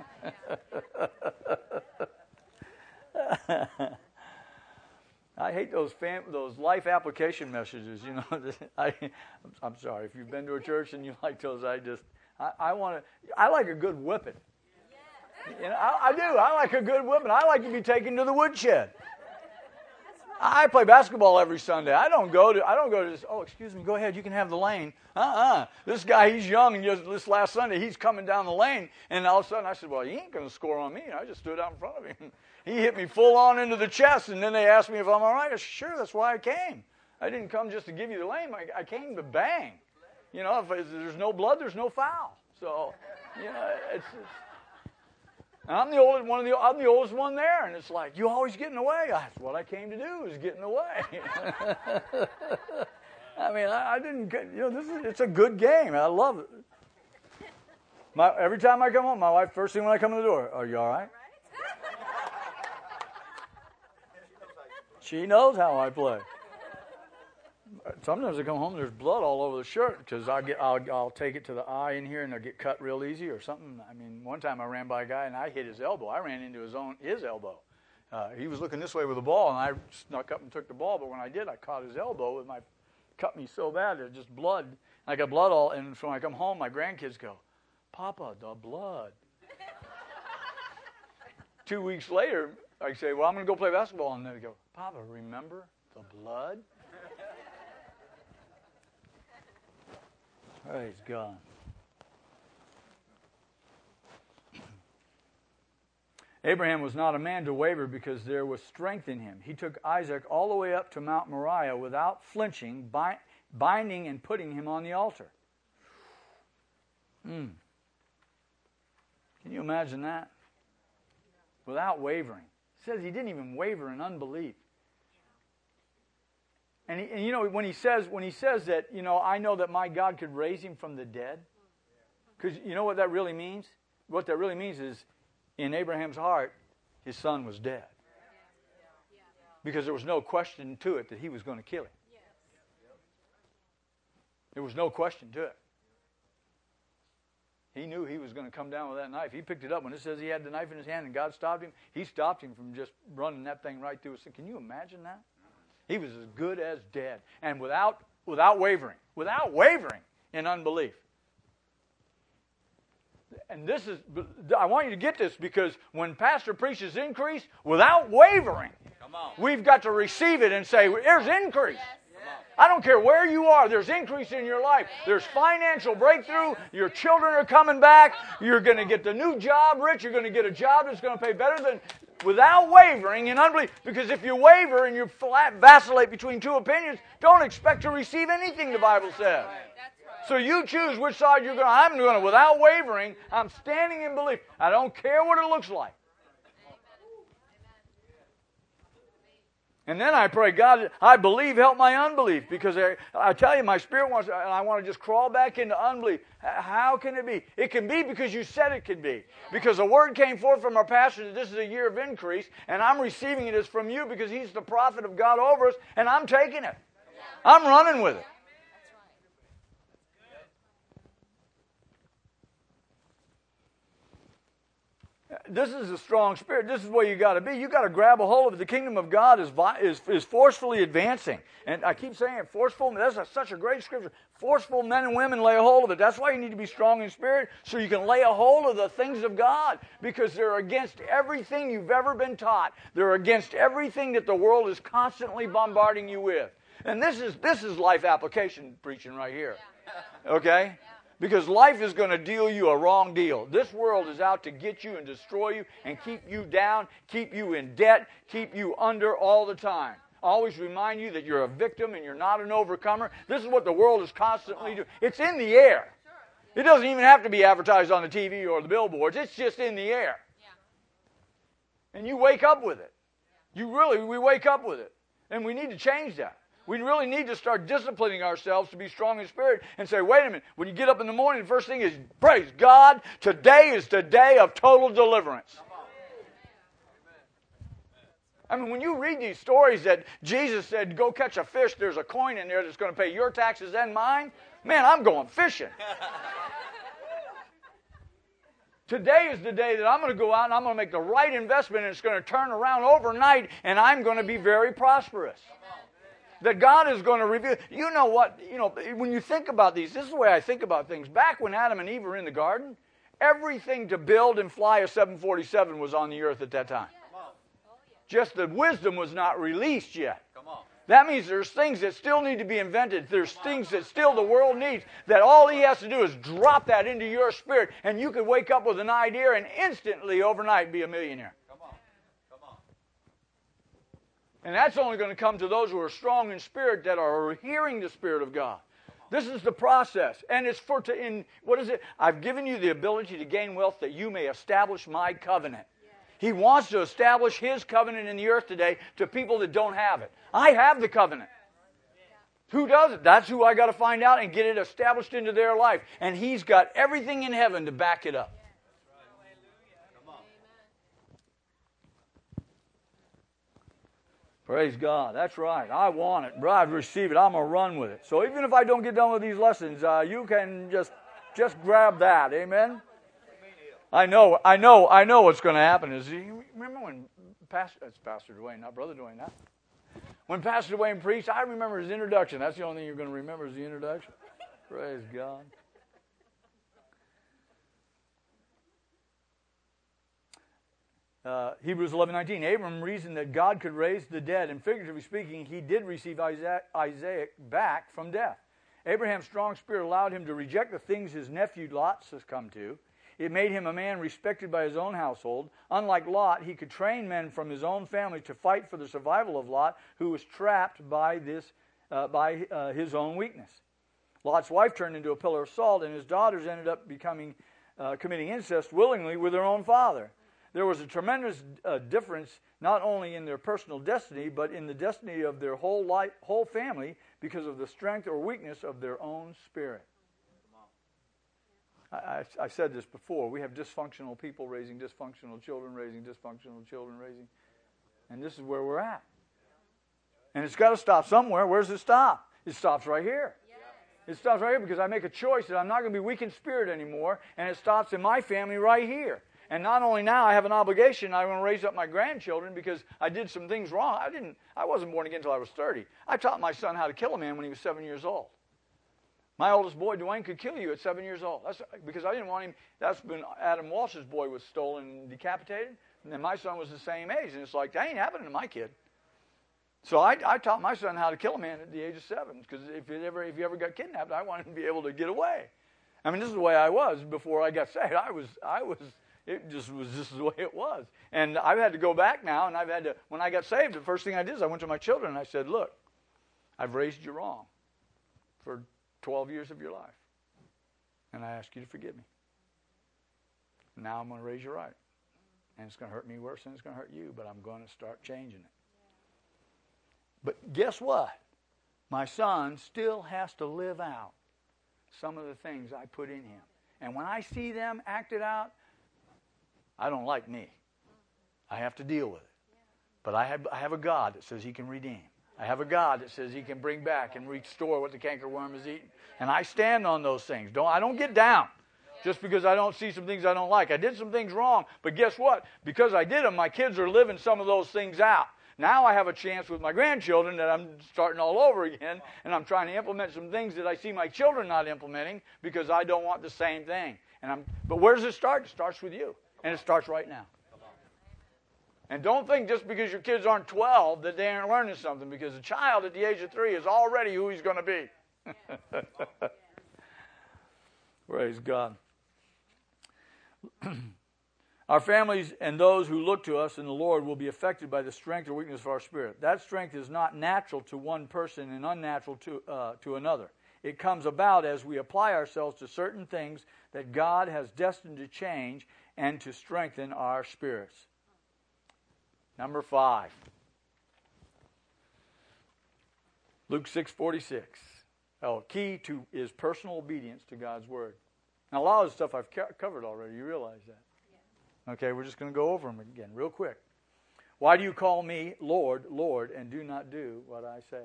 I hate those fam- those life application messages. You know, I, I'm sorry if you've been to a church and you like those. I just, I, I want to. I like a good whipping. You know, I, I do. I like a good whipping. I like to be taken to the woodshed. I play basketball every Sunday. I don't go to. I don't go to this. Oh, excuse me. Go ahead. You can have the lane. Uh-uh. This guy, he's young, and just this last Sunday, he's coming down the lane, and all of a sudden, I said, "Well, he ain't going to score on me." And I just stood out in front of him. He hit me full on into the chest, and then they asked me if I'm all right. I said, "Sure, that's why I came. I didn't come just to give you the lane. I, I came to bang. You know, if there's no blood, there's no foul. So, you know, it's." it's And I'm the oldest one of the I'm the oldest one there, and it's like, you always get in the way. That's what I came to do, is get in the way. I mean, I, I didn't get, you know, this is it's a good game. I love it. My every time I come home, my wife, first thing when I come in the door, are you all right? She knows how I play. Sometimes I come home, there's blood all over the shirt because I get, I'll, I'll take it to the eye in here and I'll get cut real easy or something. I mean, one time I ran by a guy and I hit his elbow. I ran into his own his elbow. Uh, he was looking this way with the ball, and I snuck up and took the ball. But when I did, I caught his elbow with my cut me so bad it just blood. I got blood all. And so when I come home, my grandkids go, "Papa, the blood." Two weeks later, I say, "Well, I'm going to go play basketball," and they go, "Papa, remember the blood?" Praise God. Abraham was not a man to waver because there was strength in him. He took Isaac all the way up to Mount Moriah without flinching, bind, binding and putting him on the altar. Mm. Can you imagine that? Without wavering. It says he didn't even waver in unbelief. And, he, and you know, when he says when he says that, you know, I know that my God could raise him from the dead. Because you know what that really means? What that really means is, in Abraham's heart, his son was dead. Because there was no question to it that he was going to kill him. There was no question to it. He knew he was going to come down with that knife. He picked it up. When it says he had the knife in his hand and God stopped him, he stopped him from just running that thing right through his skin. Can you imagine that? He was as good as dead. And without, without wavering. Without wavering in unbelief. And this is, I want you to get this, because when Pastor preaches increase, without wavering, we've got to receive it and say, there's increase. I don't care where you are, there's increase in your life. There's financial breakthrough. Your children are coming back. You're going to get the new job, Rich. You're going to get a job that's going to pay better than, without wavering in unbelief. Because if you waver and you flat vacillate between two opinions, don't expect to receive anything, the Bible says. So you choose which side you're going. I'm going to, without wavering, I'm standing in belief. I don't care what it looks like. And then I pray, God, I believe, help my unbelief. Because I, I tell you, my spirit wants, and I want to just crawl back into unbelief. How can it be? It can be because you said it could be. Because a word came forth from our pastor that this is a year of increase, and I'm receiving it as from you because he's the prophet of God over us, and I'm taking it. I'm running with it. This is a strong spirit. This is where you got to be. You got to grab a hold of it. The kingdom of God is is is forcefully advancing, and I keep saying it, forceful. That's a, such a great scripture. Forceful men and women lay a hold of it. That's why you need to be strong in spirit, so you can lay a hold of the things of God, because they're against everything you've ever been taught. They're against everything that the world is constantly bombarding you with. And this is this is life application preaching right here. Okay. Because life is going to deal you a wrong deal. This world is out to get you and destroy you and keep you down, keep you in debt, keep you under all the time. Always remind you that you're a victim and you're not an overcomer. This is what the world is constantly doing. It's in the air. It doesn't even have to be advertised on the T V or the billboards. It's just in the air. And you wake up with it. You really, we wake up with it. And we need to change that. We really need to start disciplining ourselves to be strong in spirit and say, wait a minute, when you get up in the morning, the first thing is, praise God, today is the day of total deliverance. I mean, when you read these stories that Jesus said, go catch a fish, there's a coin in there that's going to pay your taxes and mine, man, I'm going fishing. Today is the day that I'm going to go out and I'm going to make the right investment, and it's going to turn around overnight, and I'm going to be very prosperous. That God is going to reveal. You know what? You know, when you think about these, this is the way I think about things. Back when Adam and Eve were in the garden, everything to build and fly a seven forty-seven was on the earth at that time. Just the wisdom was not released yet. That means there's things that still need to be invented. There's things that still the world needs, that all he has to do is drop that into your spirit, and you could wake up with an idea and instantly overnight be a millionaire. And that's only going to come to those who are strong in spirit, that are hearing the Spirit of God. This is the process. And it's for, to, in, what is it? I've given you the ability to gain wealth that you may establish my covenant. He wants to establish his covenant in the earth today to people that don't have it. I have the covenant. Who does it? That's who I got to find out and get it established into their life. And he's got everything in heaven to back it up. Praise God. That's right. I want it. I receive it. I'm going to run with it. So even if I don't get done with these lessons, uh, you can just just grab that. Amen? I know, I know, I know what's going to happen. Is you remember when Pastor, it's Pastor Dwayne, not Brother Dwayne, now. When Pastor Dwayne preached, I remember his introduction. That's the only thing you're going to remember is the introduction. Praise God. Uh, Hebrews eleven nineteen. Abram reasoned that God could raise the dead, and figuratively speaking, he did receive Isaac, Isaac back from death. Abraham's strong spirit allowed him to reject the things his nephew Lot has come to. It made him a man respected by his own household. Unlike Lot, he could train men from his own family to fight for the survival of Lot, who was trapped by this, uh, by uh, his own weakness. Lot's wife turned into a pillar of salt, and his daughters ended up becoming, uh, committing incest willingly with their own father. there was a tremendous uh, difference not only in their personal destiny, but in the destiny of their whole life, whole family, because of the strength or weakness of their own spirit. I, I, I've said this before. We have dysfunctional people raising dysfunctional children, raising dysfunctional children, raising... And this is where we're at. And it's got to stop somewhere. Where does it stop? It stops right here. It stops right here because I make a choice that I'm not going to be weak in spirit anymore, and it stops in my family right here. And not only now, I have an obligation. I want to raise up my grandchildren because I did some things wrong. I didn't. I wasn't born again until I was thirty. I taught my son how to kill a man when he was seven years old. My oldest boy, Dwayne, could kill you at seven years old. That's because I didn't want him. That's when Adam Walsh's boy was stolen and decapitated. And then my son was the same age. And it's like, that ain't happening to my kid. So I, I taught my son how to kill a man at the age of seven. Because if, it ever, if he ever got kidnapped, I wanted him to be able to get away. I mean, this is the way I was before I got saved. I was, I was, it just was just the way it was. And I've had to go back now, and I've had to, when I got saved, the first thing I did is I went to my children and I said, look, I've raised you wrong for twelve years of your life. And I ask you to forgive me. Now I'm going to raise you right. And it's going to hurt me worse than it's going to hurt you, but I'm going to start changing it. But guess what? My son still has to live out some of the things I put in him. And when I see them acted out, I don't like me. I have to deal with it. But I have, I have a God that says he can redeem. I have a God that says he can bring back and restore what the cankerworm has eaten. And I stand on those things. Don't, I don't get down just because I don't see some things I don't like. I did some things wrong, but guess what? Because I did them, my kids are living some of those things out. Now I have a chance with my grandchildren that I'm starting all over again, and I'm trying to implement some things that I see my children not implementing because I don't want the same thing. And I'm, but where does it start? It starts with you, and it starts right now. And don't think just because your kids aren't twelve that they aren't learning something, because a child at the age of three is already who he's going to be. Praise God. Our families and those who look to us in the Lord will be affected by the strength or weakness of our spirit. That strength is not natural to one person and unnatural to uh, to another. It comes about as we apply ourselves to certain things that God has destined to change and to strengthen our spirits. Number five. Luke six forty-six. Oh, key to is personal obedience to God's word. Now, a lot of the stuff I've co- covered already. You realize that? Yeah. Okay, we're just going to go over them again real quick. Why do you call me Lord, Lord, and do not do what I say?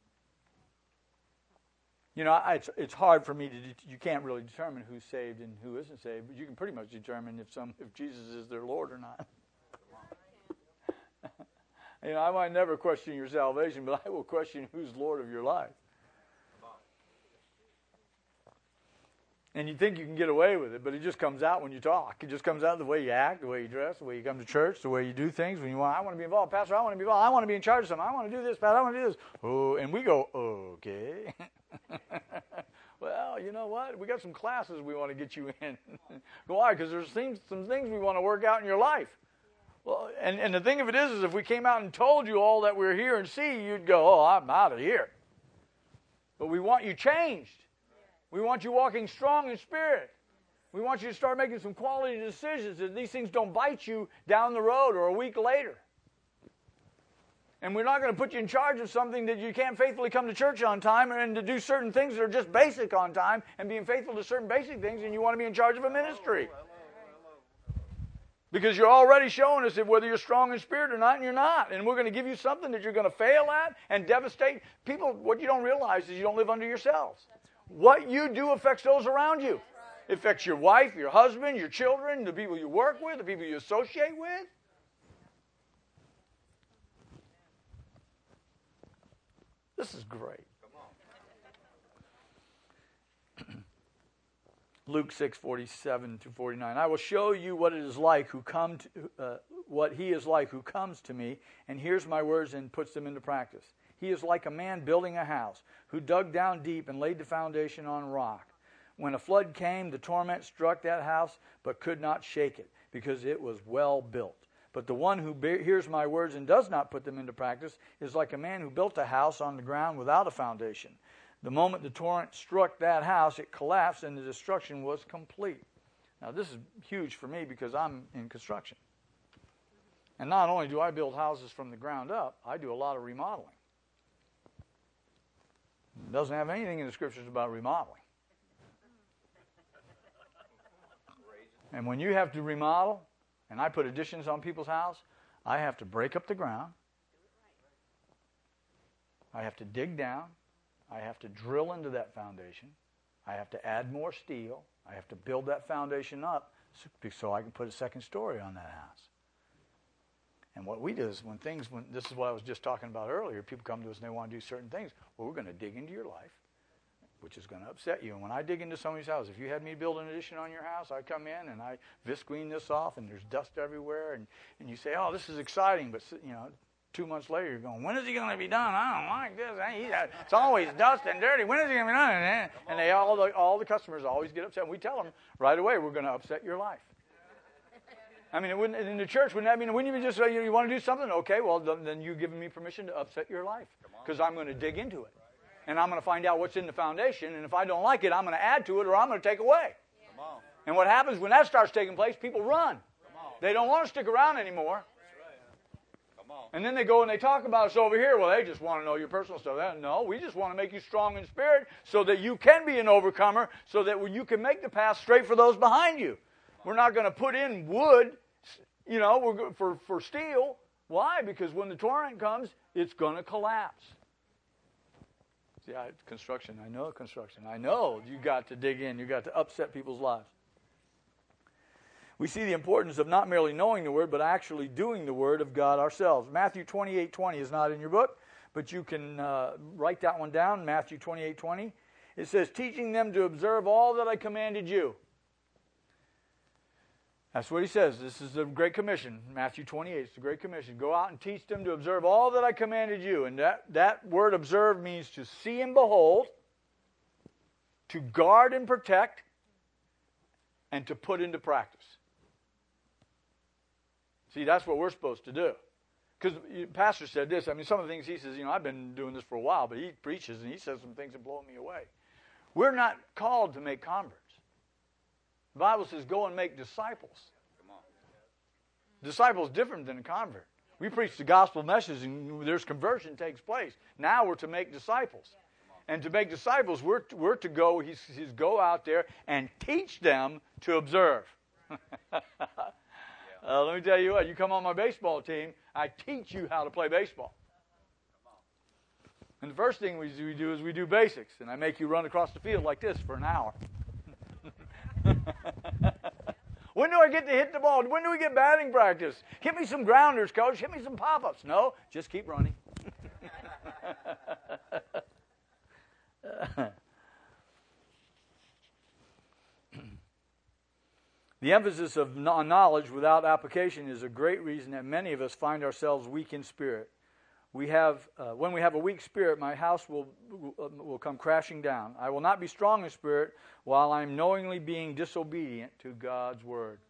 You know, I, it's, it's hard for me to. De- you can't really determine who's saved and who isn't saved, but you can pretty much determine if some if Jesus is their Lord or not. You know, I might never question your salvation, but I will question who's Lord of your life. And you think you can get away with it, but it just comes out when you talk. It just comes out the way you act, the way you dress, the way you come to church, the way you do things. When you want, I want to be involved, Pastor, I want to be involved. I want to be in charge of something. I want to do this, Pastor, I want to do this. Oh, and we go, okay. Well, you know what? We got some classes we want to get you in. Why? Because there's things, some things we want to work out in your life. Well, and, and the thing of it is, is if we came out and told you all that we're here and see, you'd go, oh, I'm out of here. But we want you changed. We want you walking strong in spirit. We want you to start making some quality decisions that these things don't bite you down the road or a week later. And we're not going to put you in charge of something that you can't faithfully come to church on time and to do certain things that are just basic on time and being faithful to certain basic things, and you want to be in charge of a ministry. Because you're already showing us that whether you're strong in spirit or not, and you're not. And we're going to give you something that you're going to fail at and devastate people. What you don't realize is you don't live under yourselves. What you do affects those around you. It affects your wife, your husband, your children, the people you work with, the people you associate with. This is great. Luke six forty-seven to forty-nine. I will show you what it is like who come to, uh, what he is like who comes to me and hears my words and puts them into practice. He is like a man building a house who dug down deep and laid the foundation on rock. When a flood came, the torment struck that house but could not shake it because it was well built. But the one who be- hears my words and does not put them into practice is like a man who built a house on the ground without a foundation. The moment the torrent struck that house, it collapsed and the destruction was complete. Now, this is huge for me because I'm in construction. And not only do I build houses from the ground up, I do a lot of remodeling. It doesn't have anything in the scriptures about remodeling. And when you have to remodel, and I put additions on people's house, I have to break up the ground. I have to dig down. I have to drill into that foundation. I have to add more steel. I have to build that foundation up so I can put a second story on that house. And what we do is when things, when this is what I was just talking about earlier, people come to us and they want to do certain things. Well, we're going to dig into your life, which is going to upset you. And when I dig into somebody's house, if you had me build an addition on your house, I come in and I visqueen this off and there's dust everywhere. And, and you say, oh, this is exciting. But, you know, two months later you're going, when is he going to be done? I don't like this. It's always dust and dirty. When is he going to be done? And they all the, all the customers always get upset. And we tell them right away, we're going to upset your life. I mean, it wouldn't, in the church, wouldn't that mean, wouldn't you just say, you, you want to do something? Okay, well, then you've given me permission to upset your life because I'm going to dig into it. And I'm going to find out what's in the foundation. And if I don't like it, I'm going to add to it or I'm going to take away. Come on. And what happens when that starts taking place, people run. They don't want to stick around anymore. Come on. And then they go and they talk about us over here. Well, they just want to know your personal stuff. No, we just want to make you strong in spirit so that you can be an overcomer, so that you can make the path straight for those behind you. We're not going to put in wood, you know, we're for, for steel. Why? Because when the torrent comes, it's going to collapse. See, I, construction, I know construction. I know you got to dig in. You got to upset people's lives. We see the importance of not merely knowing the Word, but actually doing the Word of God ourselves. Matthew twenty-eight twenty is not in your book, but you can uh, write that one down, Matthew twenty-eight twenty. It says, teaching them to observe all that I commanded you. That's what he says. This is the Great Commission. Matthew twenty-eight, it's the Great Commission. Go out and teach them to observe all that I commanded you. And that, that word observe means to see and behold, to guard and protect, and to put into practice. See, that's what we're supposed to do. Because the pastor said this. I mean, some of the things he says, you know, I've been doing this for a while, but he preaches and he says some things that blow me away. We're not called to make converts. The Bible says, go and make disciples. Come on. Disciple is different than a convert. We preach the gospel message and there's conversion takes place. Now we're to make disciples. And to make disciples, we're, we're to go, he's, he's go out there and teach them to observe. uh, let me tell you what, you come on my baseball team, I teach you how to play baseball. And the first thing we do, we do is we do basics. And I make you run across the field like this for an hour. When do I get to hit the ball? When do we get batting practice? Hit me some grounders, coach. Hit me some pop-ups. No, just keep running. The emphasis of knowledge without application is a great reason that many of us find ourselves weak in spirit. We have, uh, when we have a weak spirit, my house will, will will come crashing down. I will not be strong in spirit while I'm knowingly being disobedient to God's word.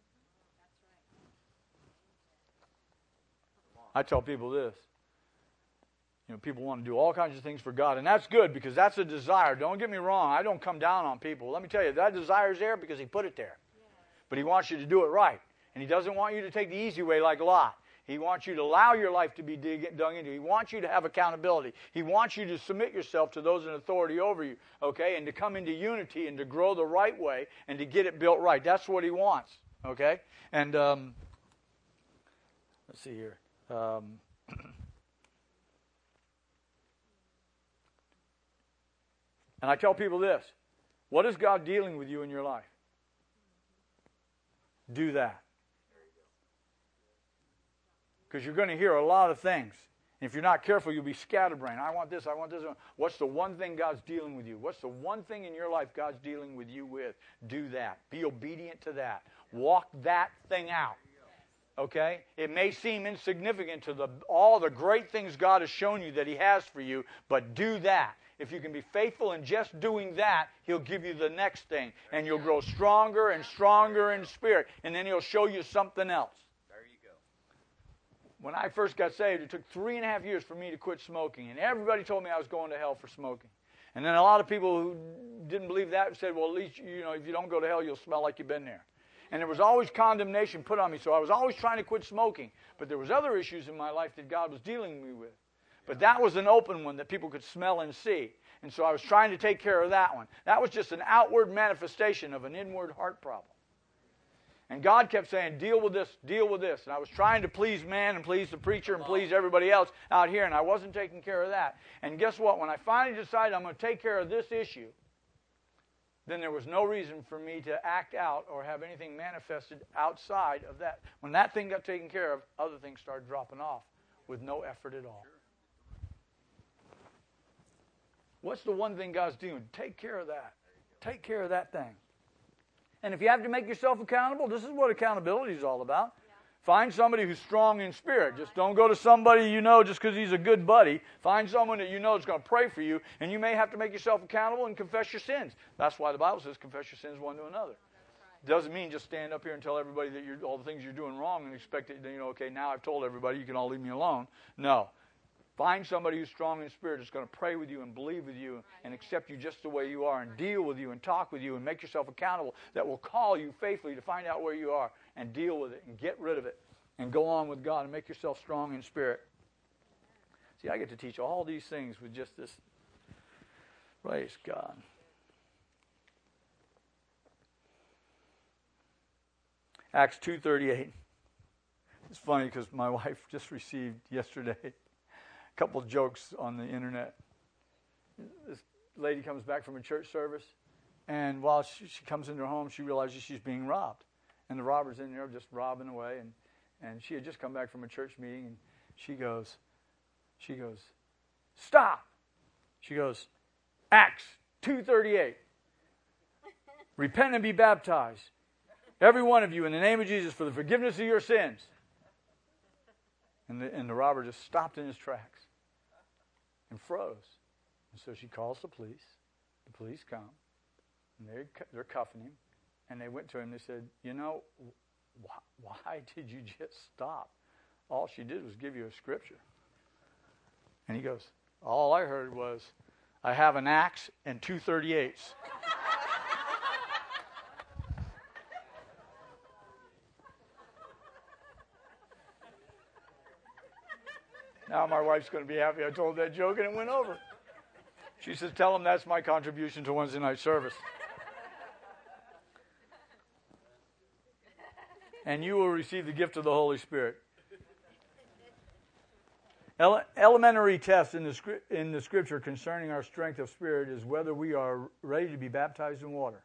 I tell people this. You know, people want to do all kinds of things for God, and that's good because that's a desire. Don't get me wrong. I don't come down on people. Let me tell you, that desire is there because He put it there. But He wants you to do it right, and He doesn't want you to take the easy way like Lot. He wants you to allow your life to be dig, dug into. He wants you to have accountability. He wants you to submit yourself to those in authority over you, okay, and to come into unity and to grow the right way and to get it built right. That's what He wants, okay? And um, let's see here. Um, and I tell people this. What is God dealing with you in your life? Do that. Because you're going to hear a lot of things. And if you're not careful, you'll be scatterbrained. I want this, I want this. What's the one thing God's dealing with you? What's the one thing in your life God's dealing with you with? Do that. Be obedient to that. Walk that thing out. Okay? It may seem insignificant to the all the great things God has shown you that He has for you, but do that. If you can be faithful in just doing that, He'll give you the next thing. And you'll grow stronger and stronger in spirit. And then He'll show you something else. When I first got saved, it took three and a half years for me to quit smoking. And everybody told me I was going to hell for smoking. And then a lot of people who didn't believe that said, well, at least, you know, if you don't go to hell, you'll smell like you've been there. And there was always condemnation put on me, so I was always trying to quit smoking. But there was other issues in my life that God was dealing with me with. But that was an open one that people could smell and see. And so I was trying to take care of that one. That was just an outward manifestation of an inward heart problem. And God kept saying, deal with this, deal with this. And I was trying to please man and please the preacher and please everybody else out here, and I wasn't taking care of that. And guess what? When I finally decided I'm going to take care of this issue, then there was no reason for me to act out or have anything manifested outside of that. When that thing got taken care of, other things started dropping off with no effort at all. What's the one thing God's doing? Take care of that. Take care of that thing. And if you have to make yourself accountable, this is what accountability is all about. Yeah. Find somebody who's strong in spirit. Just don't go to somebody you know just because he's a good buddy. Find someone that you know is going to pray for you, and you may have to make yourself accountable and confess your sins. That's why the Bible says confess your sins one to another. Right. Doesn't mean just stand up here and tell everybody that you're, all the things you're doing wrong and expect it, you know, okay, now I've told everybody, you can all leave me alone. No. Find somebody who's strong in spirit that's going to pray with you and believe with you and accept you just the way you are and deal with you and talk with you and make yourself accountable, that will call you faithfully to find out where you are and deal with it and get rid of it and go on with God and make yourself strong in spirit. See, I get to teach all these things with just this. Praise God. Acts two thirty-eight. It's funny because my wife just received yesterday couple jokes on the internet. This lady comes back from a church service, and while she, she comes into her home, she realizes she's being robbed. And the robber's in there just robbing away. And, and she had just come back from a church meeting, and she goes, she goes, stop. She goes, Acts two thirty-eight. Repent and be baptized, every one of you, in the name of Jesus, for the forgiveness of your sins. And the, and the robber just stopped in his tracks and froze. And so she calls the police. The police come, and they're, they're cuffing him. And they went to him. They said, you know, wh- why did you just stop? All she did was give you a scripture. And he goes, all I heard was, I have an axe and two thirty-eights. Now my wife's going to be happy I told that joke and it went over. She says, tell them that's my contribution to Wednesday night service. And you will receive the gift of the Holy Spirit. Ele- elementary test in the, scri- in the Scripture concerning our strength of spirit is whether we are ready to be baptized in water.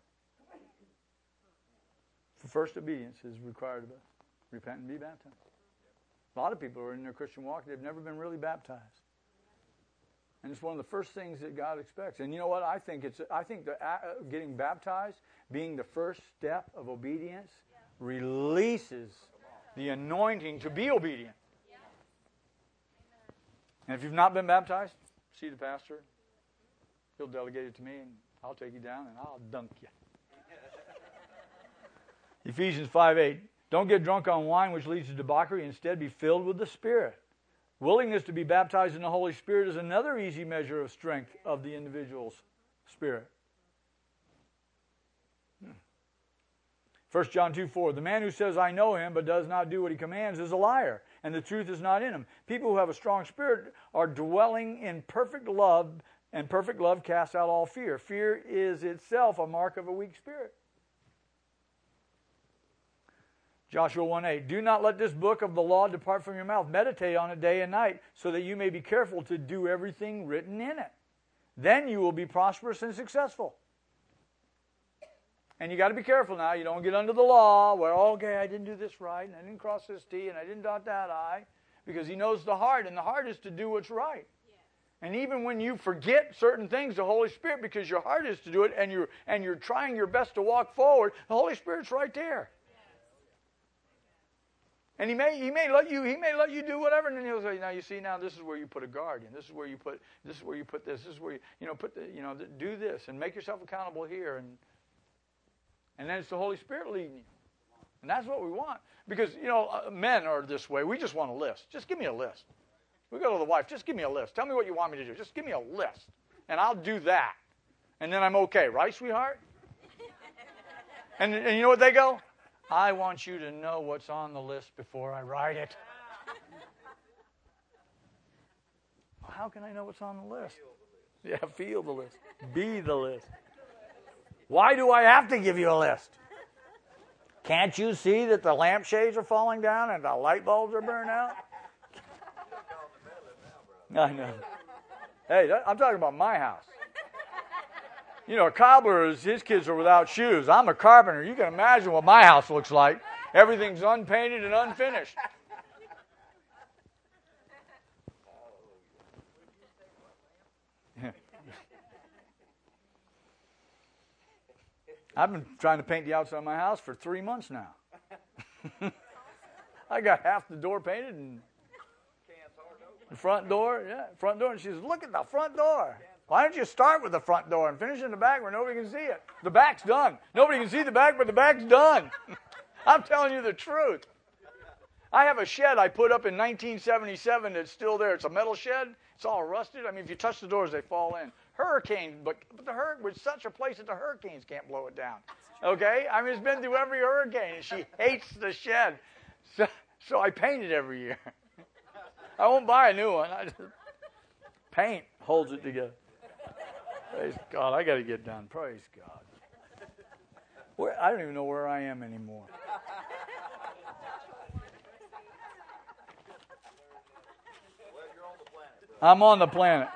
For first obedience is required of us. Repent and be baptized. A lot of people are in their Christian walk, they've never been really baptized. And it's one of the first things that God expects. And you know what? I think it's I think that uh, getting baptized, being the first step of obedience, yeah. releases the anointing to be obedient. Yeah. And if you've not been baptized, see the pastor. He'll delegate it to me, and I'll take you down, and I'll dunk you. Ephesians five eight. Don't get drunk on wine, which leads to debauchery. Instead, be filled with the Spirit. Willingness to be baptized in the Holy Spirit is another easy measure of strength of the individual's spirit. First John two four. The man who says, I know him, but does not do what he commands is a liar, and the truth is not in him. People who have a strong spirit are dwelling in perfect love, and perfect love casts out all fear. Fear is itself a mark of a weak spirit. Joshua one eight, do not let this book of the law depart from your mouth. Meditate on it day and night, so that you may be careful to do everything written in it. Then you will be prosperous and successful. And you got to be careful now. You don't get under the law where, okay, I didn't do this right, and I didn't cross this T, and I didn't dot that I. Because he knows the heart, and the heart is to do what's right. Yes. And even when you forget certain things, the Holy Spirit, because your heart is to do it, and you're, and you're trying your best to walk forward, the Holy Spirit's right there. And he may he may let you he may let you do whatever, and then he'll say, now you see, now this is where you put a guardian. This is where you put this is where you put this. This is where you you know put the you know do this and make yourself accountable here, and and then it's the Holy Spirit leading you, and that's what we want, because you know uh, men are this way. We just want a list. Just give me a list. We go to the wife. Just give me a list. Tell me what you want me to do. Just give me a list, and I'll do that, and then I'm okay, right, sweetheart? And and you know what they go? I want you to know what's on the list before I write it. How can I know what's on the list? Yeah, feel the list. Be the list. Why do I have to give you a list? Can't you see that the lampshades are falling down and the light bulbs are burning out? I know. Hey, I'm talking about my house. You know, a cobbler, is, his kids are without shoes. I'm a carpenter. You can imagine what my house looks like. Everything's unpainted and unfinished. I've been trying to paint the outside of my house for three months now. I got half the door painted and the front door, yeah, front door. And she says, look at the front door. Why don't you start with the front door and finish in the back where nobody can see it? The back's done. Nobody can see the back, but the back's done. I'm telling you the truth. I have a shed I put up in nineteen seventy-seven that's still there. It's a metal shed. It's all rusted. I mean, if you touch the doors, they fall in. Hurricane, but, but the hurricane was such a place that the hurricanes can't blow it down. Okay? I mean, it's been through every hurricane, and she hates the shed. So, so I paint it every year. I won't buy a new one. I just, paint holds it together. Praise God. I got to get done. Praise God. Where, I don't even know where I am anymore. I'm on the planet.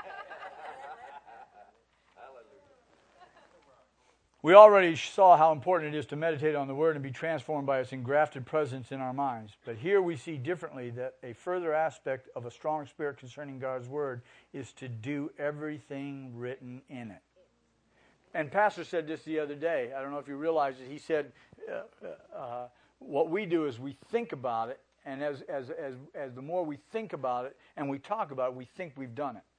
We already saw how important it is to meditate on the Word and be transformed by its engrafted presence in our minds. But here we see differently that a further aspect of a strong spirit concerning God's Word is to do everything written in it. And Pastor said this the other day. I don't know if you realize it. He said, uh, uh, what we do is we think about it, and as, as, as, as the more we think about it and we talk about it, we think we've done it.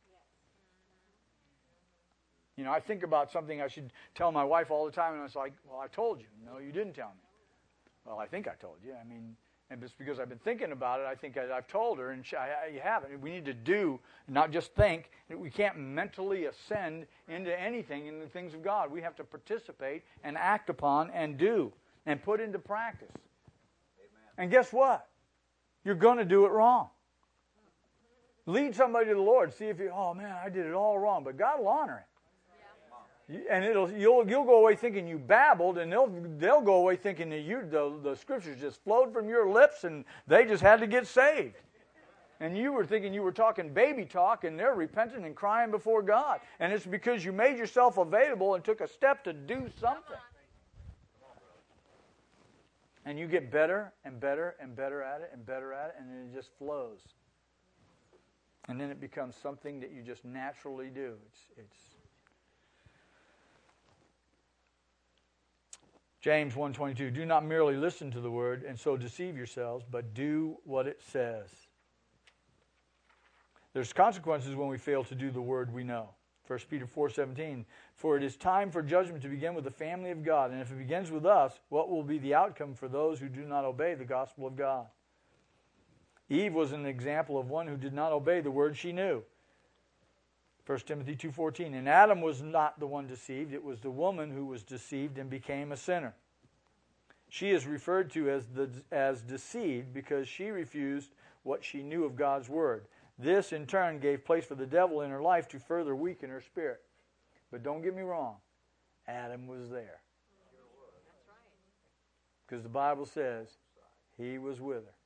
You know, I think about something I should tell my wife all the time, and it's like, well, I told you. No, you didn't tell me. Well, I think I told you. I mean, and it's because I've been thinking about it. I think I, I've told her, and she, I, I haven't. We need to do, not just think. We can't mentally ascend into anything in the things of God. We have to participate and act upon and do and put into practice. Amen. And guess what? You're going to do it wrong. Lead somebody to the Lord. See if you, oh, man, I did it all wrong. But God will honor it. And it'll you'll you'll go away thinking you babbled, and they'll they'll go away thinking that you the, the scriptures just flowed from your lips, and they just had to get saved. And you were thinking you were talking baby talk, and they're repenting and crying before God. And it's because you made yourself available and took a step to do something. And you get better and better and better at it and better at it, and then it just flows. And then it becomes something that you just naturally do. It's it's. James one twenty-two, do not merely listen to the word and so deceive yourselves, but do what it says. There's consequences when we fail to do the word we know. First Peter four seventeen, for it is time for judgment to begin with the family of God, and if it begins with us, what will be the outcome for those who do not obey the gospel of God? Eve was an example of one who did not obey the word she knew. First Timothy two fourteen, and Adam was not the one deceived. It was the woman who was deceived and became a sinner. She is referred to as the as deceived because she refused what she knew of God's word. This, in turn, gave place for the devil in her life to further weaken her spirit. But don't get me wrong, Adam was there. Because the Bible says he was with her.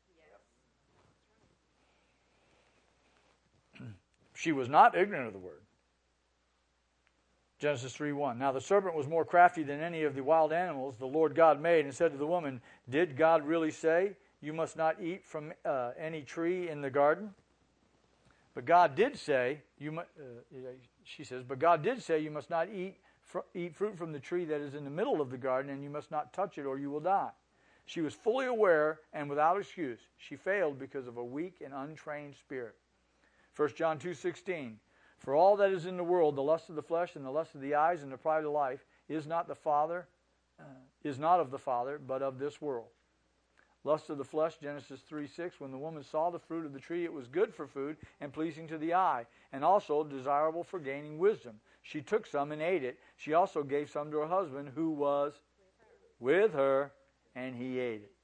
She was not ignorant of the word. Genesis three one. Now the serpent was more crafty than any of the wild animals the Lord God made, and said to the woman, did God really say, you must not eat from uh, any tree in the garden? But God did say, you mu- uh, she says, but God did say you must not eat, fr- eat fruit from the tree that is in the middle of the garden, and you must not touch it or you will die. She was fully aware and without excuse. She failed because of a weak and untrained spirit. First John two sixteen, for all that is in the world, the lust of the flesh and the lust of the eyes and the pride of life, is not the Father, uh, is not of the Father, but of this world. Lust of the flesh, Genesis three six, when the woman saw the fruit of the tree, it was good for food and pleasing to the eye, and also desirable for gaining wisdom. She took some and ate it. She also gave some to her husband, who was with her, and he ate it.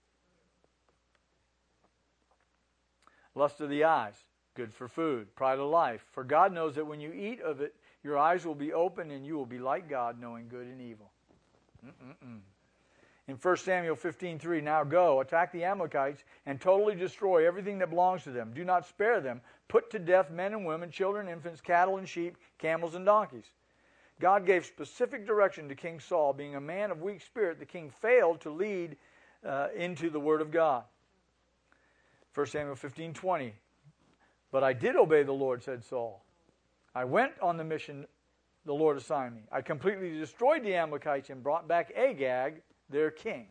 Lust of the eyes, good for food. Pride of life. For God knows that when you eat of it, your eyes will be open and you will be like God, knowing good and evil. Mm-mm-mm. In First Samuel fifteen three, now go, attack the Amalekites, and totally destroy everything that belongs to them. Do not spare them. Put to death men and women, children, infants, cattle and sheep, camels and donkeys. God gave specific direction to King Saul. Being a man of weak spirit, the king failed to lead uh, into the Word of God. First Samuel fifteen twenty, but I did obey the Lord, said Saul. I went on the mission the Lord assigned me. I completely destroyed the Amalekites and brought back Agag, their king.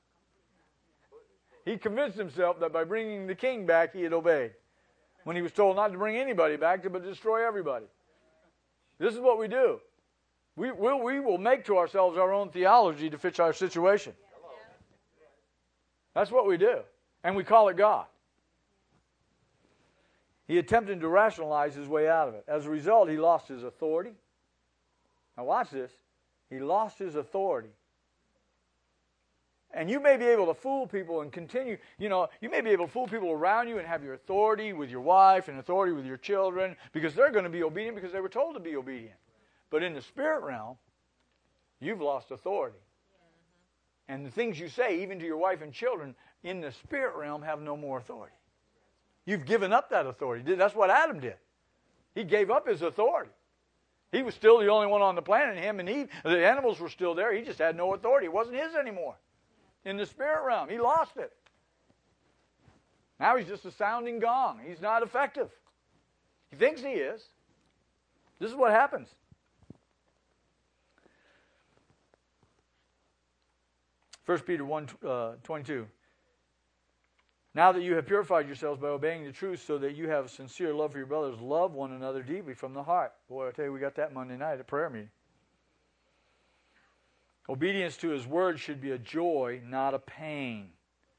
He convinced himself that by bringing the king back, he had obeyed, when he was told not to bring anybody back, but to destroy everybody. This is what we do. We, we, we will make to ourselves our own theology to fit our situation. That's what we do. And we call it God. He attempted to rationalize his way out of it. As a result, he lost his authority. Now watch this. He lost his authority. And you may be able to fool people and continue, you know, you may be able to fool people around you and have your authority with your wife and authority with your children because they're going to be obedient because they were told to be obedient. But in the spirit realm, you've lost authority. And the things you say, even to your wife and children, in the spirit realm have no more authority. You've given up that authority. That's what Adam did. He gave up his authority. He was still the only one on the planet, him and Eve. The animals were still there. He just had no authority. It wasn't his anymore. In the spirit realm, he lost it. Now he's just a sounding gong. He's not effective. He thinks he is. This is what happens. First Peter one twenty-two. Now that you have purified yourselves by obeying the truth so that you have sincere love for your brothers, love one another deeply from the heart. Boy, I tell you, we got that Monday night at prayer meeting. Obedience to his word should be a joy, not a pain.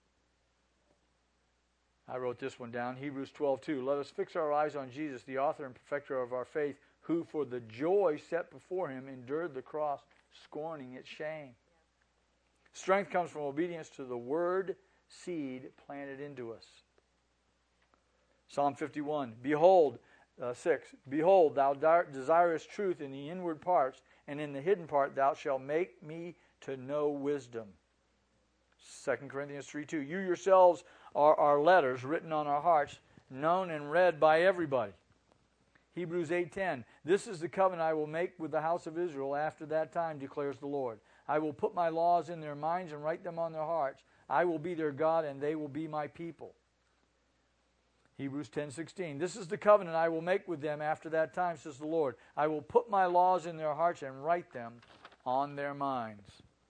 I wrote this one down, Hebrews twelve two. Let us fix our eyes on Jesus, the author and perfecter of our faith, who for the joy set before him endured the cross, scorning its shame. Strength comes from obedience to the word seed planted into us. Psalm fifty-one. Behold, uh, six. Behold, thou desirest truth in the inward parts, and in the hidden part thou shalt make me to know wisdom. Second Corinthians three two. You yourselves are our letters written on our hearts, known and read by everybody. Hebrews eight ten. This is the covenant I will make with the house of Israel after that time, declares the Lord. I will put my laws in their minds and write them on their hearts. I will be their God, and they will be my people. Hebrews ten sixteen. This is the covenant I will make with them after that time, says the Lord. I will put my laws in their hearts and write them on their minds.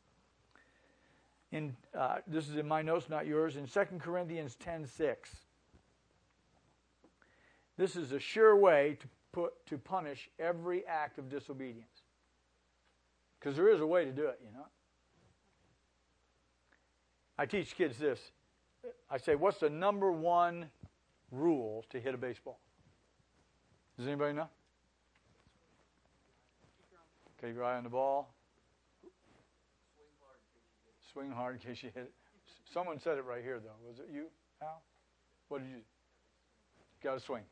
In uh, this is in my notes, not yours. In Second Corinthians ten six. This is a sure way to put to punish every act of disobedience. Because there is a way to do it, you know. I teach kids this. I say, what's the number one rule to hit a baseball? Does anybody know? Keep your eye on the ball. Swing hard in case you hit it. Someone said it right here, though. Was it you, Al? What did you do? Got to swing.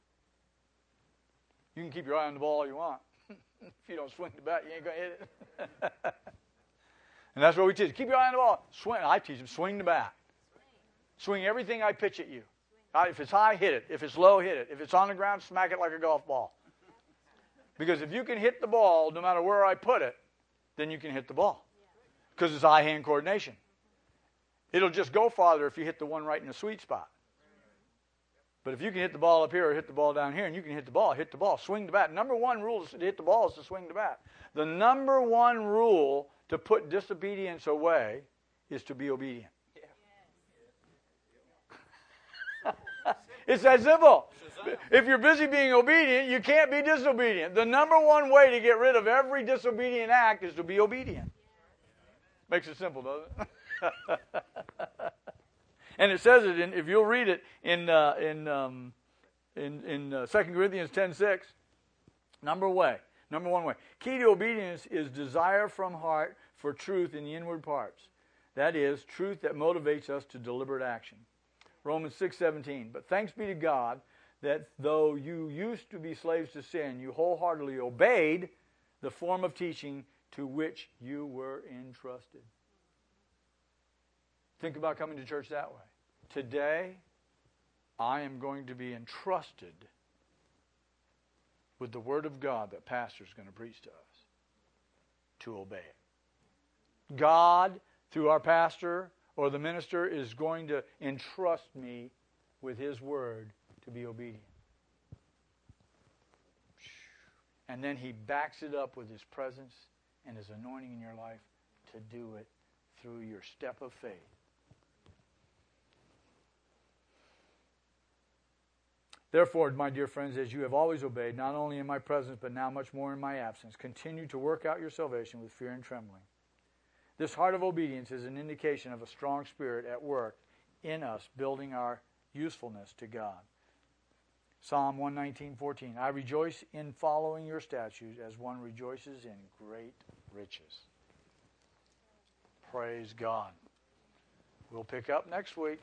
You can keep your eye on the ball all you want. If you don't swing the bat, you ain't going to hit it. And that's what we teach. Keep your eye on the ball. Swing. I teach them, swing the bat. Swing everything I pitch at you. Uh, if it's high, hit it. If it's low, hit it. If it's on the ground, smack it like a golf ball. Because if you can hit the ball, no matter where I put it, then you can hit the ball. Because it's eye-hand coordination. It'll just go farther if you hit the one right in the sweet spot. But if you can hit the ball up here or hit the ball down here, and you can hit the ball, hit the ball, swing the bat. Number one rule to hit the ball is to swing the bat. The number one rule to put disobedience away is to be obedient. Yeah. It's that simple. If you're busy being obedient, you can't be disobedient. The number one way to get rid of every disobedient act is to be obedient. Makes it simple, doesn't it? And it says it, in, if you'll read it in uh, in um, in, in uh, Second Corinthians ten six. Number way, number one way. Key to obedience is desire from heart for truth in the inward parts. That is, truth that motivates us to deliberate action. Romans six seventeen. But thanks be to God that though you used to be slaves to sin, you wholeheartedly obeyed the form of teaching to which you were entrusted. Think about coming to church that way. Today, I am going to be entrusted with the Word of God that Pastor is going to preach to us, to obey it. God, through our pastor or the minister, is going to entrust me with His Word to be obedient. And then He backs it up with His presence and His anointing in your life to do it through your step of faith. Therefore, my dear friends, as you have always obeyed, not only in my presence, but now much more in my absence, continue to work out your salvation with fear and trembling. This heart of obedience is an indication of a strong spirit at work in us, building our usefulness to God. Psalm one nineteen, fourteen. I rejoice in following your statutes as one rejoices in great riches. Praise God. We'll pick up next week.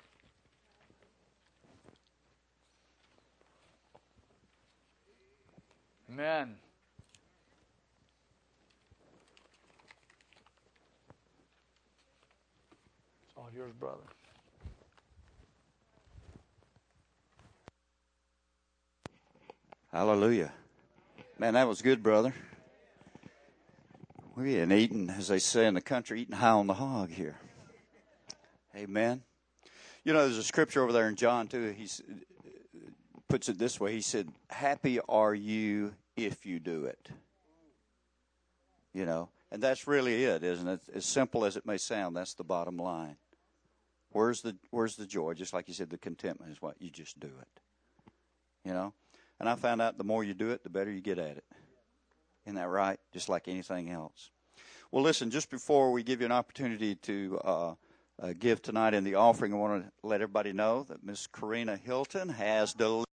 Amen. It's all yours, brother. Hallelujah. Man, that was good, brother. We ain't eating, as they say in the country, eating high on the hog here. Amen. You know, there's a scripture over there in John, too. He puts it this way. He said, happy are you if you do it. You know, and that's really it, isn't it? As simple as it may sound, that's the bottom line. Where's the where's the joy? Just like you said, the contentment is what you just do it. You know? And I found out the more you do it, the better you get at it. Isn't that right? Just like anything else. Well, listen, just before we give you an opportunity to uh, uh, give tonight in the offering, I want to let everybody know that Miss Karina Hilton has delivered.